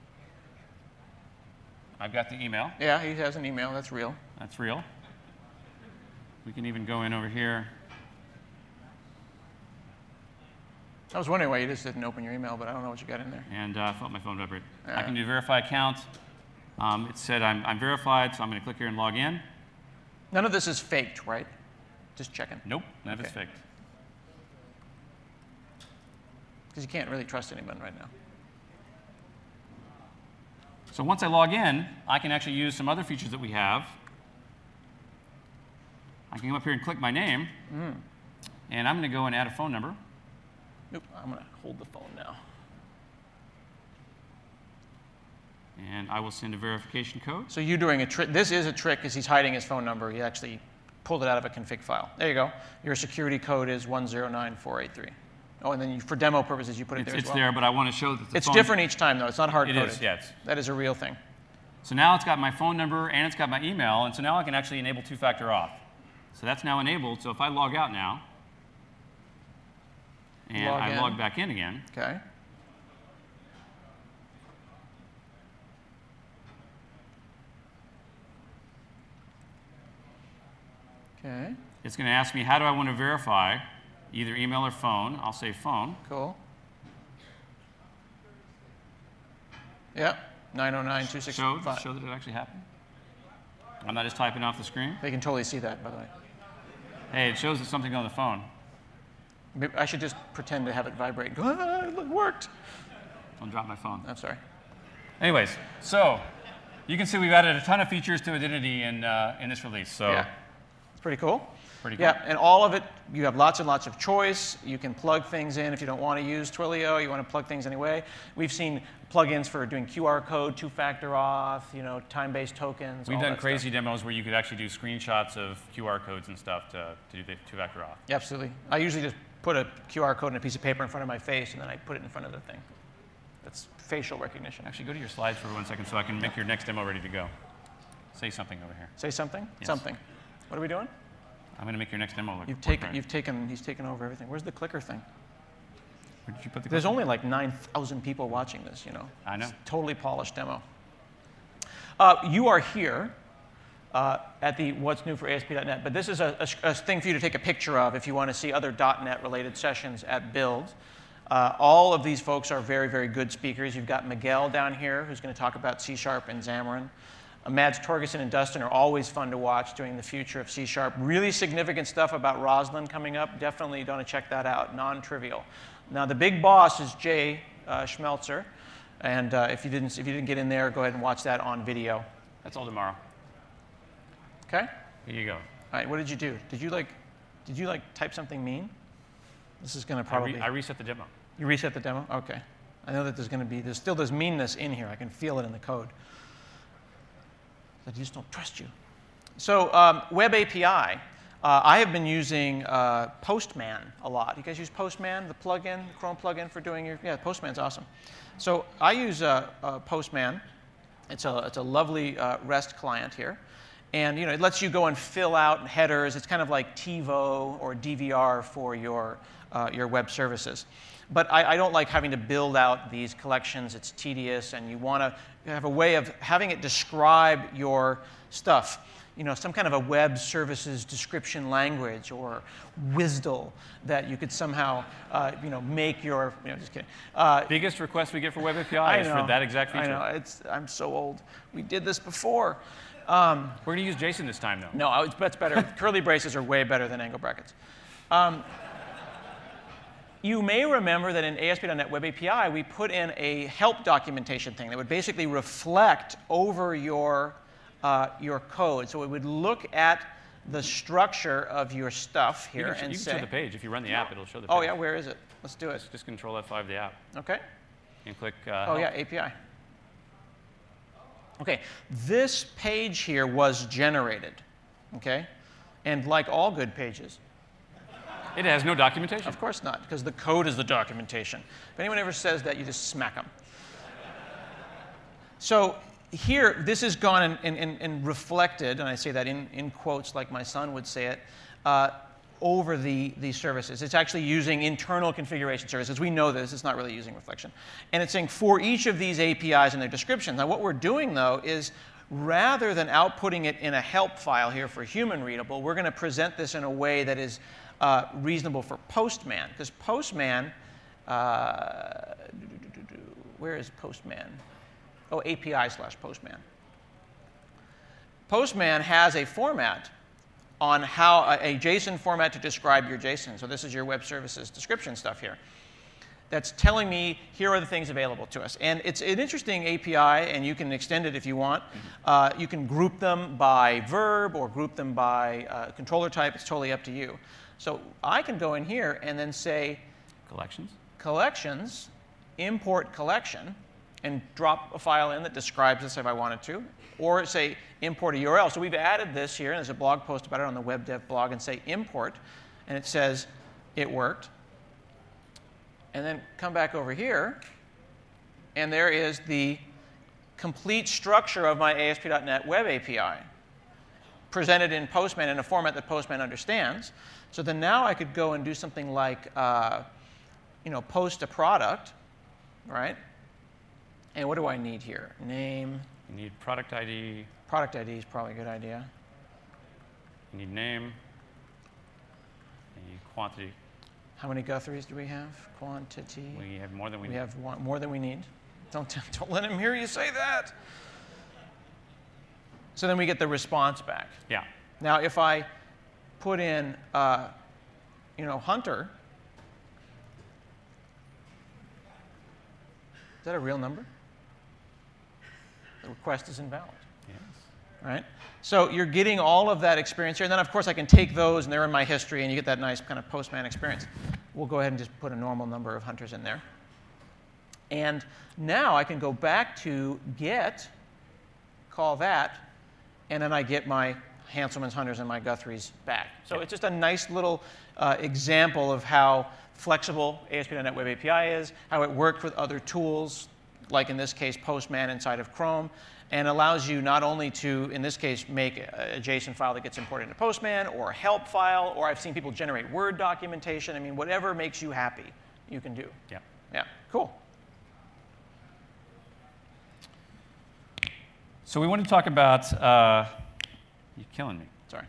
I've got the email. Yeah, he has an email. That's real. That's real. We can even go in over here. I was wondering why you just didn't open your email, but I don't know what you got in there. And uh, I felt my phone vibrate. All I can right. do verify account. Um, it said I'm, I'm verified, so I'm going to click here and log in. None of this is faked, right? Just checking. Nope, none of it's Okay. faked. Because you can't really trust anyone right now. So once I log in, I can actually use some other features that we have. I can come up here and click my name. Mm. And I'm going to go and add a phone number. Nope, I'm going to hold the phone now. And I will send a verification code. So you're doing a trick. This is a trick because he's hiding his phone number. He actually pulled it out of a config file. There you go. Your security code is one zero nine four eight three. Oh, and then you, for demo purposes, you put it It's, there it's as well. there, but I want to show that the It's phone- different each time, though. It's not It hard-coded. is, yeah. it's- That is a real thing. So now it's got my phone number and it's got my email, and so now I can actually enable two-factor auth. So that's now enabled. So if I log out now, and Log I in. log back in again, Okay. Okay. It's going to ask me, how do I want to verify? Either email or phone. I'll say phone. Cool. Yeah, nine oh nine, two six five. Show, show that it actually happened. I'm not just typing off the screen. They can totally see that, by the way. Hey, it shows that something on the phone. Maybe I should just pretend to have it vibrate. Go, ah, it worked. Don't drop my phone. I'm sorry. Anyways, so you can see we've added a ton of features to Identity in, uh, in this release. So Yeah, it's pretty cool. pretty cool. Yeah, and all of it, you have lots and lots of choice. You can plug things in if you don't want to use Twilio. You want to plug things anyway. We've seen plugins for doing Q R code, two-factor auth, you know, time-based tokens. We've all done that crazy stuff. demos where you could actually do screenshots of Q R codes and stuff to, to do the two-factor auth. Yeah, absolutely. I usually just put a Q R code in a piece of paper in front of my face, and then I put it in front of the thing. That's facial recognition. Actually, go to your slides for one second so I can make your next demo ready to go. Say something over here. Say something? Yes. Something. What are we doing? I'm going to make your next demo look. You've work taken, right. you've taken, he's taken over everything. Where's the clicker thing? Where did you put the There's clicker? only like nine thousand people watching this, you know. I know. It's a totally polished demo. Uh, you are here uh, at the What's New for A S P dot net, but this is a, a, a thing for you to take a picture of if you want to see other .NET related sessions at Build. Uh, all of these folks are very, very good speakers. You've got Miguel down here who's going to talk about C Sharp and Xamarin. Uh, Mads Torgerson and Dustin are always fun to watch doing the future of C Sharp. Really significant stuff about Roslyn coming up. Definitely want to check that out. Non-trivial. Now, the big boss is Jay uh, Schmelzer. And uh, if, you didn't, if you didn't get in there, go ahead and watch that on video. That's all tomorrow. OK? Here you go. All right, what did you do? Did you, like, did you like, type something mean? This is going to I, probably... re I reset the demo. You reset the demo? OK. I know that there's going to be... There's still there's meanness in here. I can feel it in the code. I just don't trust you. So um, Web A P I. Uh, I have been using uh, Postman a lot. You guys use Postman, the plugin, the Chrome plugin for doing your... Yeah, Postman's awesome. So I use uh, uh, Postman. It's a, it's a lovely uh, REST client here. And you know, it lets you go and fill out headers. It's kind of like TiVo or D V R for your, uh, your web services. But I, I don't like having to build out these collections. It's tedious, and you want to have a way of having it describe your stuff. You know, some kind of a web services description language or W S D L that you could somehow, uh, you know, make your, you know, just kidding. Uh, Biggest request we get for Web A P I is for that exact feature. I know, it's, I'm so old. We did this before. Um, We're going to use JSON this time, though. no, I was, that's better. Curly braces are way better than angle brackets. Um, You may remember that in A S P dot net Web A P I, we put in a help documentation thing that would basically reflect over your, uh, your code. So it would look at the structure of your stuff here You can, and you can say... show the page. If you run the app, it'll show the page. Oh, yeah, where is it? Let's do it. Just, just control F five the app OK. and click uh, Oh, help. yeah, A P I. OK, this page here was generated, OK? And like all good pages, It has no documentation. of course not, because the code is the documentation. If anyone ever says that, you just smack them. So here, this has gone and, and, and reflected, and I say that in, in quotes like my son would say it, uh, over the, the services. It's actually using internal configuration services. We know this. It's not really using reflection. And it's saying for each of these A P Is and their descriptions. Now, what we're doing, though, is rather than outputting it in a help file here for human readable, we're going to present this in a way that is uh, reasonable for Postman. Because Postman, uh, where is Postman? Oh, A P I slash Postman. Postman has a format on how a, a JSON format to describe your JSON. So this is your web services description stuff here. That's telling me here are the things available to us. And it's an interesting A P I, and you can extend it if you want. Uh, you can group them by verb or group them by uh, controller type. It's totally up to you. So I can go in here and then say Collections. collections, import collection, and drop a file in that describes this if I wanted to. Or say import a U R L. So we've added this here, and there's a blog post about it on the web dev blog, and say import, and it says it worked. And then come back over here, and there is the complete structure of my A S P dot net Web A P I, presented in Postman in a format that Postman understands. So then now I could go and do something like, uh, you know, post a product, right? And what do I need here? Name. You need product I D. Product I D is probably a good idea. You need name. the quantity. How many Guthries do we have? Quantity. We have more than we, We need. have one, more than we need. Don't, don't let him hear you say that. So then we get the response back. Yeah. Now, if I put in, uh, you know, Hunter, is that a real number? The request is invalid. Yes. Right? So you're getting all of that experience here. And then, of course, I can take those, and they're in my history, and you get that nice kind of Postman experience. We'll go ahead and just put a normal number of Hunters in there. And now I can go back to get, call that, and then I get my Hanselman's, Hunters, and my Guthries back. So it's just a nice little uh, example of how flexible A S P dot net Web A P I is, how it worked with other tools, like in this case Postman inside of Chrome, and allows you not only to, in this case, make a JSON file that gets imported into Postman, or a help file, or I've seen people generate Word documentation. I mean, whatever makes you happy, you can do. Yeah. Yeah, cool. So we want to talk about, uh, you're killing me. Sorry.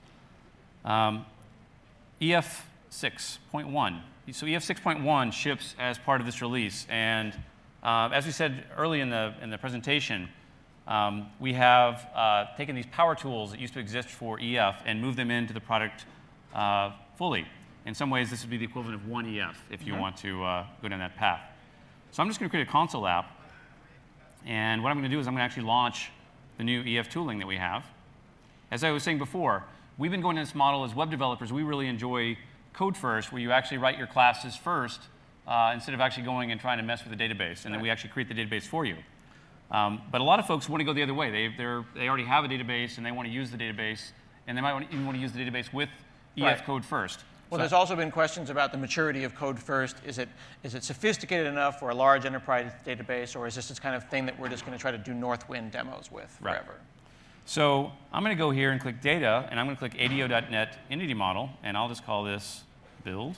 Um, E F six point one. So E F six point one ships as part of this release. And uh, as we said early in the, in the presentation, um, we have uh, taken these power tools that used to exist for E F and moved them into the product uh, fully. In some ways, this would be the equivalent of one E F if you mm-hmm. want to uh, go down that path. So I'm just going to create a console app. And what I'm going to do is I'm going to actually launch the new E F tooling that we have. As I was saying before, we've been going to this model as web developers. We really enjoy code first, where you actually write your classes first uh, instead of actually going and trying to mess with the database. And then we actually create the database for you. Um, but a lot of folks want to go the other way. They, they're, they already have a database, and they want to use the database. And they might want, even want to use the database with E F right. code first. Well, so, there's also been questions about the maturity of code first. Is it, is it sophisticated enough for a large enterprise database, or is this this kind of thing that we're just going to try to do Northwind demos with forever? Right. So I'm going to go here and click Data, and I'm going to click A D O dot net Entity Model, and I'll just call this Build.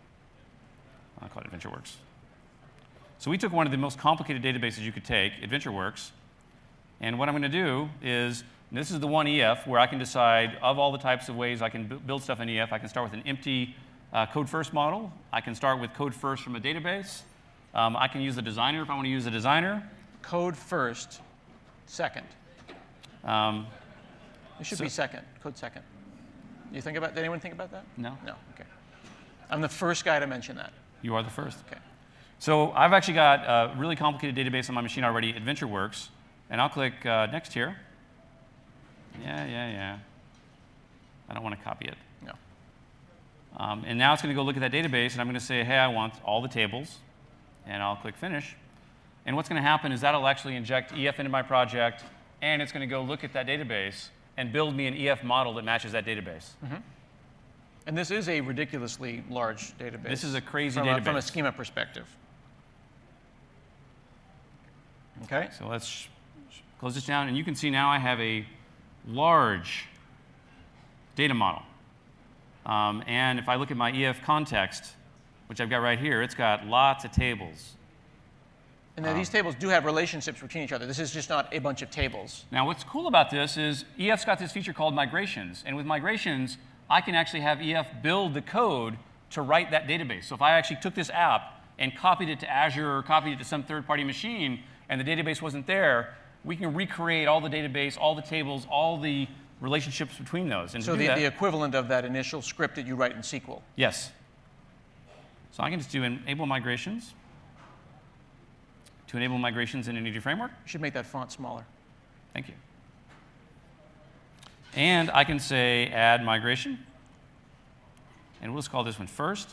I'll call it AdventureWorks. So we took one of the most complicated databases you could take, AdventureWorks, and what I'm going to do is, this is the one E F where I can decide of all the types of ways I can build stuff in E F. I can start with an empty uh, code first model. I can start with code first from a database. Um, I can use the designer if I want to use the designer. Code first, second. Um, it should so, be second, code second. You think about, did anyone think about that? No. No, okay. I'm the first guy to mention that. You are the first. Okay. So I've actually got a really complicated database on my machine already, AdventureWorks, and I'll click uh, Next here. Yeah, yeah, yeah. I don't want to copy it. No. Um, and now it's going to go look at that database, and I'm going to say, hey, I want all the tables, and I'll click Finish. And what's going to happen is that'll actually inject E F into my project, and it's going to go look at that database and build me an E F model that matches that database. Mm-hmm. And this is a ridiculously large database. This is a crazy from database. A, from a schema perspective. Okay. So let's close this down, and you can see now I have a large data model. Um, and if I look at my E F context, which I've got right here, it's got lots of tables. And now um, these tables do have relationships between each other. This is just not a bunch of tables. Now what's cool about this is E F's got this feature called migrations. And with migrations, I can actually have E F build the code to write that database. So if I actually took this app and copied it to Azure or copied it to some third-party machine, and the database wasn't there, we can recreate all the database, all the tables, all the relationships between those. And so to do the, that, the equivalent of that initial script that you write in S Q L. Yes. So I can just do enable migrations. To enable migrations in Entity Framework. You should make that font smaller. Thank you. And I can say add migration. And we'll just call this one first.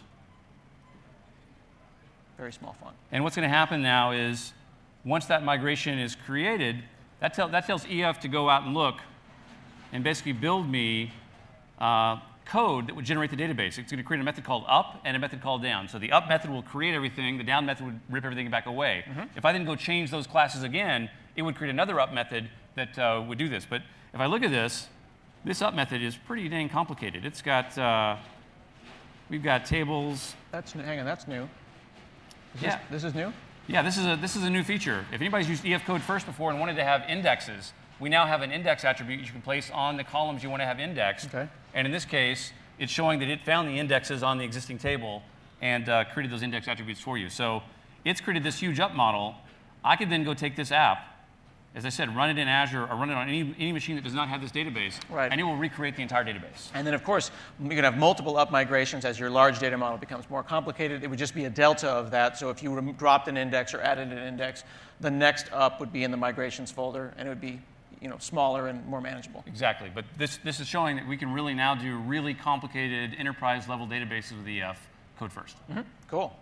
Very small font. And what's going to happen now is, once that migration is created, that, tell, that tells E F to go out and look and basically build me uh, code that would generate the database. It's going to create a method called up and a method called down. So the up method will create everything. The down method would rip everything back away. Mm-hmm. If I then go change those classes again, it would create another up method that uh, would do this. But if I look at this, this up method is pretty dang complicated. It's got, uh, we've got tables. That's, hang on, that's new. Is yeah. This, this is new? Yeah, this is, a, this is a new feature. If anybody's used E F code first before and wanted to have indexes, we now have an index attribute you can place on the columns you want to have indexed. Okay. And in this case, it's showing that it found the indexes on the existing table and uh, created those index attributes for you. So it's created this huge up model. I could then go take this app, as I said, run it in Azure or run it on any, any machine that does not have this database, right. and it will recreate the entire database. And then, of course, you can have multiple up migrations as your large data model becomes more complicated. It would just be a delta of that. So if you dropped an index or added an index, the next up would be in the migrations folder, and it would be you know, smaller and more manageable. Exactly. But this, this is showing that we can really now do really complicated enterprise-level databases with E F code first. Mm-hmm. Cool.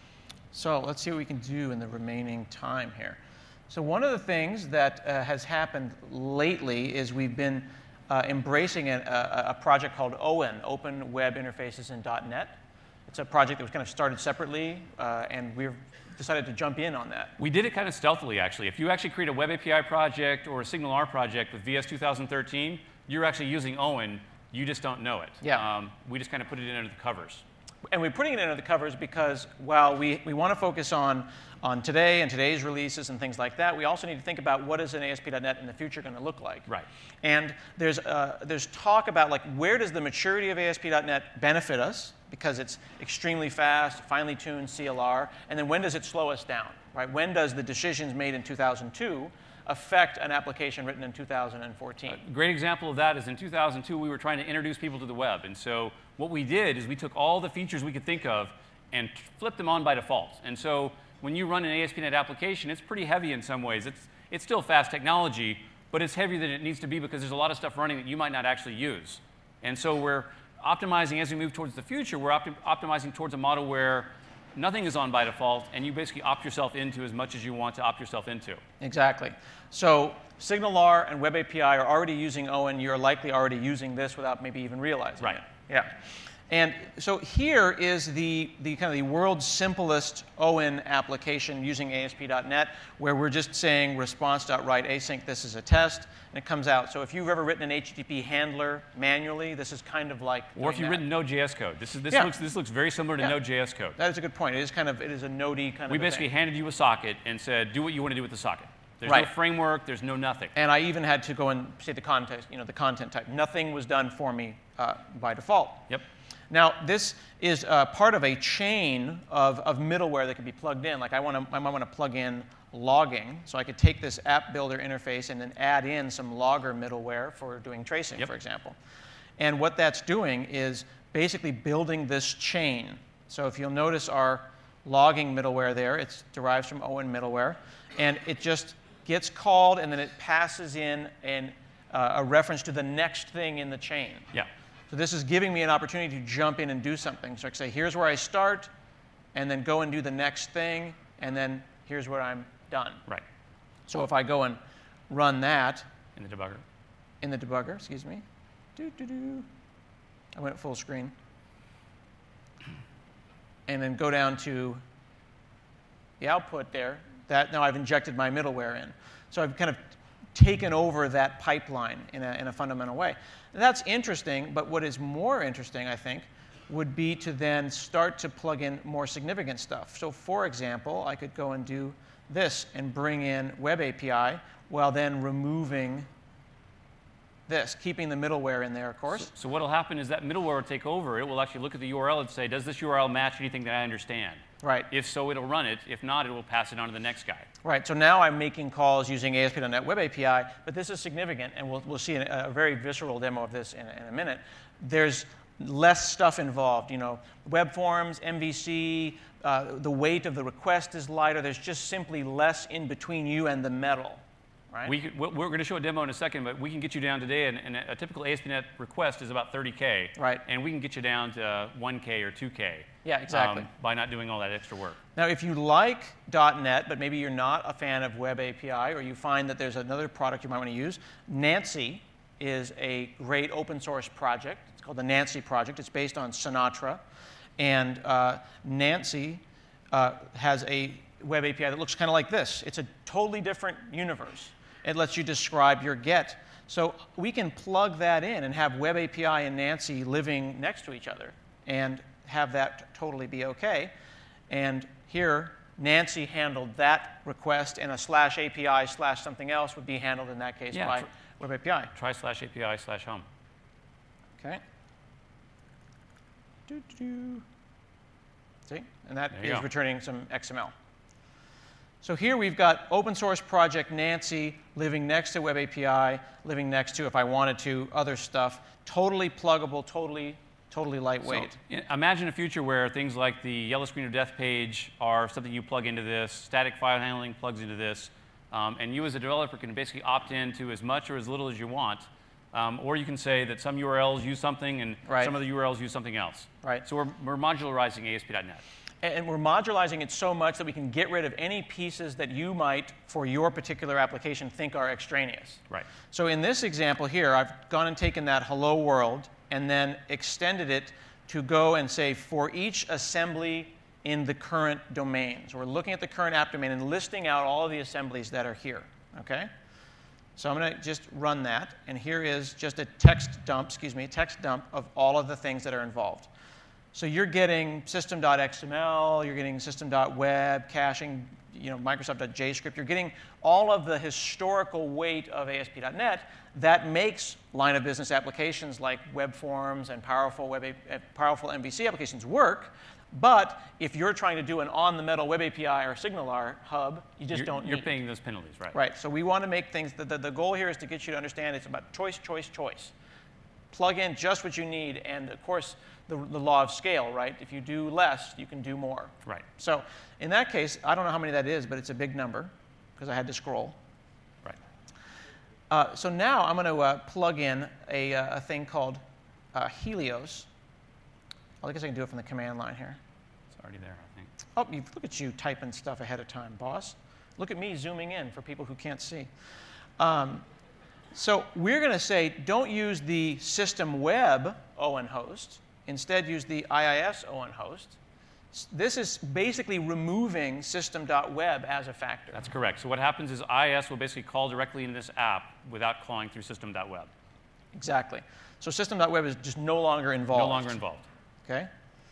So let's see what we can do in the remaining time here. So one of the things that uh, has happened lately is we've been uh, embracing a, a, a project called O N, Open Web Interfaces in .NET. It's a project that was kind of started separately, uh, and we've decided to jump in on that. We did it kind of stealthily, actually. If you actually create a Web A P I project or a SignalR project with V S two thousand thirteen, you're actually using O N. You just don't know it. Yeah. Um, we just kind of put it in under the covers. And we're putting it under the covers because while we, we want to focus on, on today and today's releases and things like that, we also need to think about what is an A S P dot net in the future going to look like. Right. And there's, uh, there's talk about like where does the maturity of A S P dot net benefit us because it's extremely fast, finely tuned C L R, and then when does it slow us down, right? When does the decisions made in two thousand two affect an application written in two thousand fourteen? A great example of that is in two thousand two, we were trying to introduce people to the web. And so what we did is we took all the features we could think of and flipped them on by default. And so when you run an A S P dot net application, it's pretty heavy in some ways. It's, it's still fast technology, but it's heavier than it needs to be because there's a lot of stuff running that you might not actually use. And so we're optimizing as we move towards the future. We're opti optimizing towards a model where nothing is on by default, and you basically opt yourself into as much as you want to opt yourself into. Exactly. So SignalR and Web A P I are already using O N. You're likely already using this without maybe even realizing right. it. Yeah. And so here is the, the kind of the world's simplest O N application using A S P dot net, where we're just saying response.write async, this is a test, and it comes out. So if you've ever written an H T T P handler manually, this is kind of like Or if you've that. written Node.js code. This, is, this, Yeah. looks, this looks very similar to Yeah. Node.js code. That is a good point. It is kind of, it is a Node-y kind We of a basically thing. handed you a socket and said, do what you want to do with the socket. There's Right. no framework, there's no nothing. And I even had to go and say the context, you know, the content type. Nothing was done for me uh, by default. Yep. Now, this is uh, part of a chain of, of middleware that can be plugged in. Like I, want to, I might want to plug in logging. So I could take this app builder interface and then add in some logger middleware for doing tracing, Yep. for example. And what that's doing is basically building this chain. So if you'll notice our logging middleware there, it derives from O N middleware. And it just gets called, and then it passes in an, uh, a reference to the next thing in the chain. Yeah. So this is giving me an opportunity to jump in and do something. So I can say, here's where I start, and then go and do the next thing, and then here's where I'm done. Right. So if I go and run that In the debugger. in the debugger, excuse me, doo, doo, doo. I went full screen, and then go down to the output there. That now I've injected my middleware in. So I've kind of taken over that pipeline in a, in a fundamental way. That's interesting, but what is more interesting, I think, would be to then start to plug in more significant stuff. So for example, I could go and do this and bring in Web A P I while then removing this, keeping the middleware in there, of course. So, so what will happen is that middleware will take over. It will actually look at the U R L and say, does this U R L match anything that I understand? Right. If so, it'll run it. If not, it will pass it on to the next guy. Right, so now I'm making calls using A S P dot net Web A P I, but this is significant, and we'll, we'll see a, a very visceral demo of this in, in a minute. There's less stuff involved, you know, web forms, M V C, uh, the weight of the request is lighter. There's just simply less in between you and the metal, right? We could, we're going to show a demo in a second, but we can get you down today, and, and a typical A S P dot net request is about thirty K. Right. And we can get you down to one K or two K. Yeah, exactly. Um, by not doing all that extra work. Now, if you like .NET, but maybe you're not a fan of Web A P I, or you find that there's another product you might want to use, Nancy is a great open source project. It's called the Nancy Project. It's based on Sinatra. And uh, Nancy uh, has a Web A P I that looks kind of like this. It's a totally different universe. It lets you describe your get. So we can plug that in and have Web A P I and Nancy living next to each other and have that totally be OK. And here, Nancy handled that request, and a slash A P I slash something else would be handled in that case Yeah, by Web A P I. Try slash A P I slash home. OK. doo, doo, doo. See? And that There you is go. returning some X M L. So here we've got open source project Nancy living next to Web A P I, living next to, if I wanted to, other stuff. Totally pluggable, totally, totally lightweight. So, i- imagine a future where things like the yellow screen of death page are something you plug into this, static file handling plugs into this, um, and you as a developer can basically opt into as much or as little as you want. Um, or you can say that some U R Ls use something and Right. some other U R Ls use something else. Right. So we're, we're modularizing A S P dot net. And we're modularizing it so much that we can get rid of any pieces that you might, for your particular application, think are extraneous. Right. So in this example here, I've gone and taken that hello world and then extended it to go and say, for each assembly in the current domain. So we're looking at the current app domain and listing out all of the assemblies that are here. Okay? So I'm going to just run that. And here is just a text dump, excuse me, a text dump of all of the things that are involved. So you're getting system dot X M L, you're getting system dot web, caching, you know, Microsoft dot J script. You're getting all of the historical weight of A S P dot net that makes line of business applications like web forms and powerful, web A- powerful M V C applications work. But if you're trying to do an on-the-metal Web A P I or SignalR hub, you just You're, don't you're need. paying those penalties, right? Right. So we want to make things, the, the, the goal here is to get you to understand it's about choice, choice, choice. Plug in just what you need, and of course, the, the law of scale, right? If you do less, you can do more. Right. So in that case, I don't know how many that is, but it's a big number, because I had to scroll. Right. Uh, so now I'm going to uh, plug in a, uh, a thing called uh, Helios. I guess I can do it from the command line here. It's already there, I think. Oh, you, look at you typing stuff ahead of time, boss. Look at me zooming in for people who can't see. Um, so we're going to say, don't use the system web O N host. Instead, use the I I S O N host. S- This is basically removing system dot web as a factor. That's correct. So what happens is I I S will basically call directly into this app without calling through system dot web. Exactly. So system dot web is just no longer involved. No longer involved. Okay?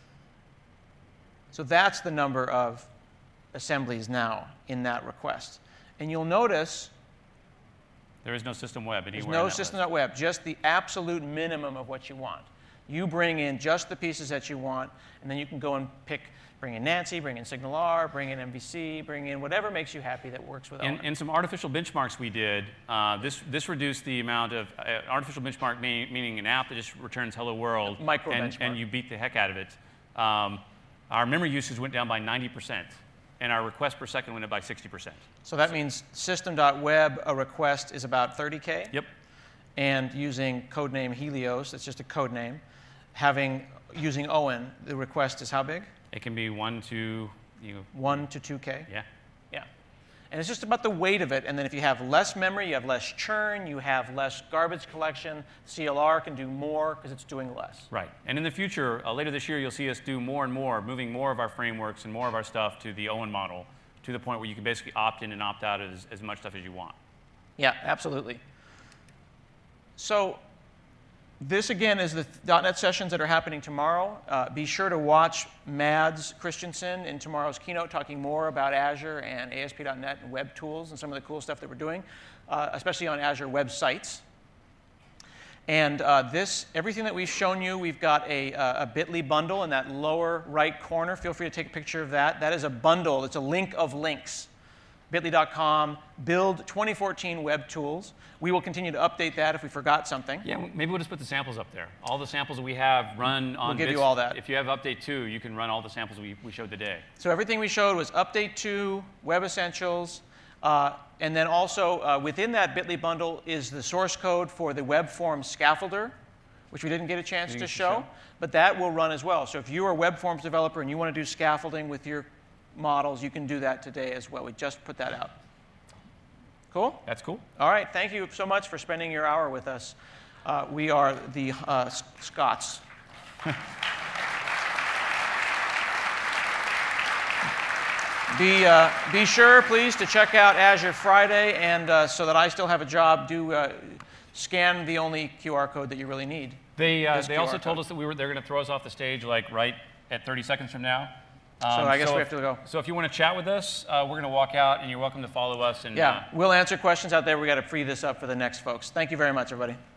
So that's the number of assemblies now in that request. And you'll notice There is no system web anywhere. there's in no that system list. dot web, just the absolute minimum of what you want. You bring in just the pieces that you want, and then you can go and pick, bring in Nancy, bring in SignalR, bring in M V C, bring in whatever makes you happy that works with In, Element. in some artificial benchmarks we did, uh, this, this reduced the amount of uh, artificial benchmark, mean, meaning an app that just returns hello world, Micro and, benchmark. and you beat the heck out of it. Um, our memory usage went down by ninety percent, and our requests per second went up by sixty percent. So that means system dot web, a request is about thirty K. Yep. And using codename Helios, that's just a code name, having, using Owen, the request is how big? It can be one to, you know, one to two K? yeah. Yeah. And it's just about the weight of it. And then if you have less memory, you have less churn, you have less garbage collection. C L R can do more because it's doing less. Right. And in the future, uh, later this year, you'll see us do more and more, moving more of our frameworks and more of our stuff to the Owen model, to the point where you can basically opt in and opt out as, as much stuff as you want. Yeah, absolutely. So this, again, is the .NET sessions that are happening tomorrow. Uh, be sure to watch Mads Christensen in tomorrow's keynote talking more about Azure and A S P dot net and web tools and some of the cool stuff that we're doing, uh, especially on Azure websites. And uh, this, everything that we've shown you, we've got a, uh, a bit dot L Y bundle in that lower right corner. Feel free to take a picture of that. That is a bundle. It's a link of links. bit dot L Y dot com, build twenty fourteen web tools. We will continue to update that if we forgot something. Yeah, w- maybe we'll just put the samples up there. All the samples that we have run on give you bits- all that. If you have update two, you can run all the samples we, we showed today. So everything we showed was update two, Web Essentials, uh, and then also uh, within that bit dot L Y bundle is the source code for the web form scaffolder, which we didn't get a chance Didn't to get to show, show. but that will run as well. So if you are a web forms developer and you want to do scaffolding with your models, you can do that today as well. We just put that out. Cool? That's cool. All right. Thank you so much for spending your hour with us. Uh, we are the uh, S- Scots. Be, uh, be sure, please, to check out Azure Friday, and uh, so that I still have a job, do uh, scan the only Q R code that you really need. They, uh, This they Q R also told code. us that we were, they're going to throw us off the stage like right at thirty seconds from now. So I guess we if, have to go. So if you want to chat with us, uh, we're going to walk out, and you're welcome to follow us. And, Yeah, uh, we'll answer questions out there. We got to free this up for the next folks. Thank you very much, everybody.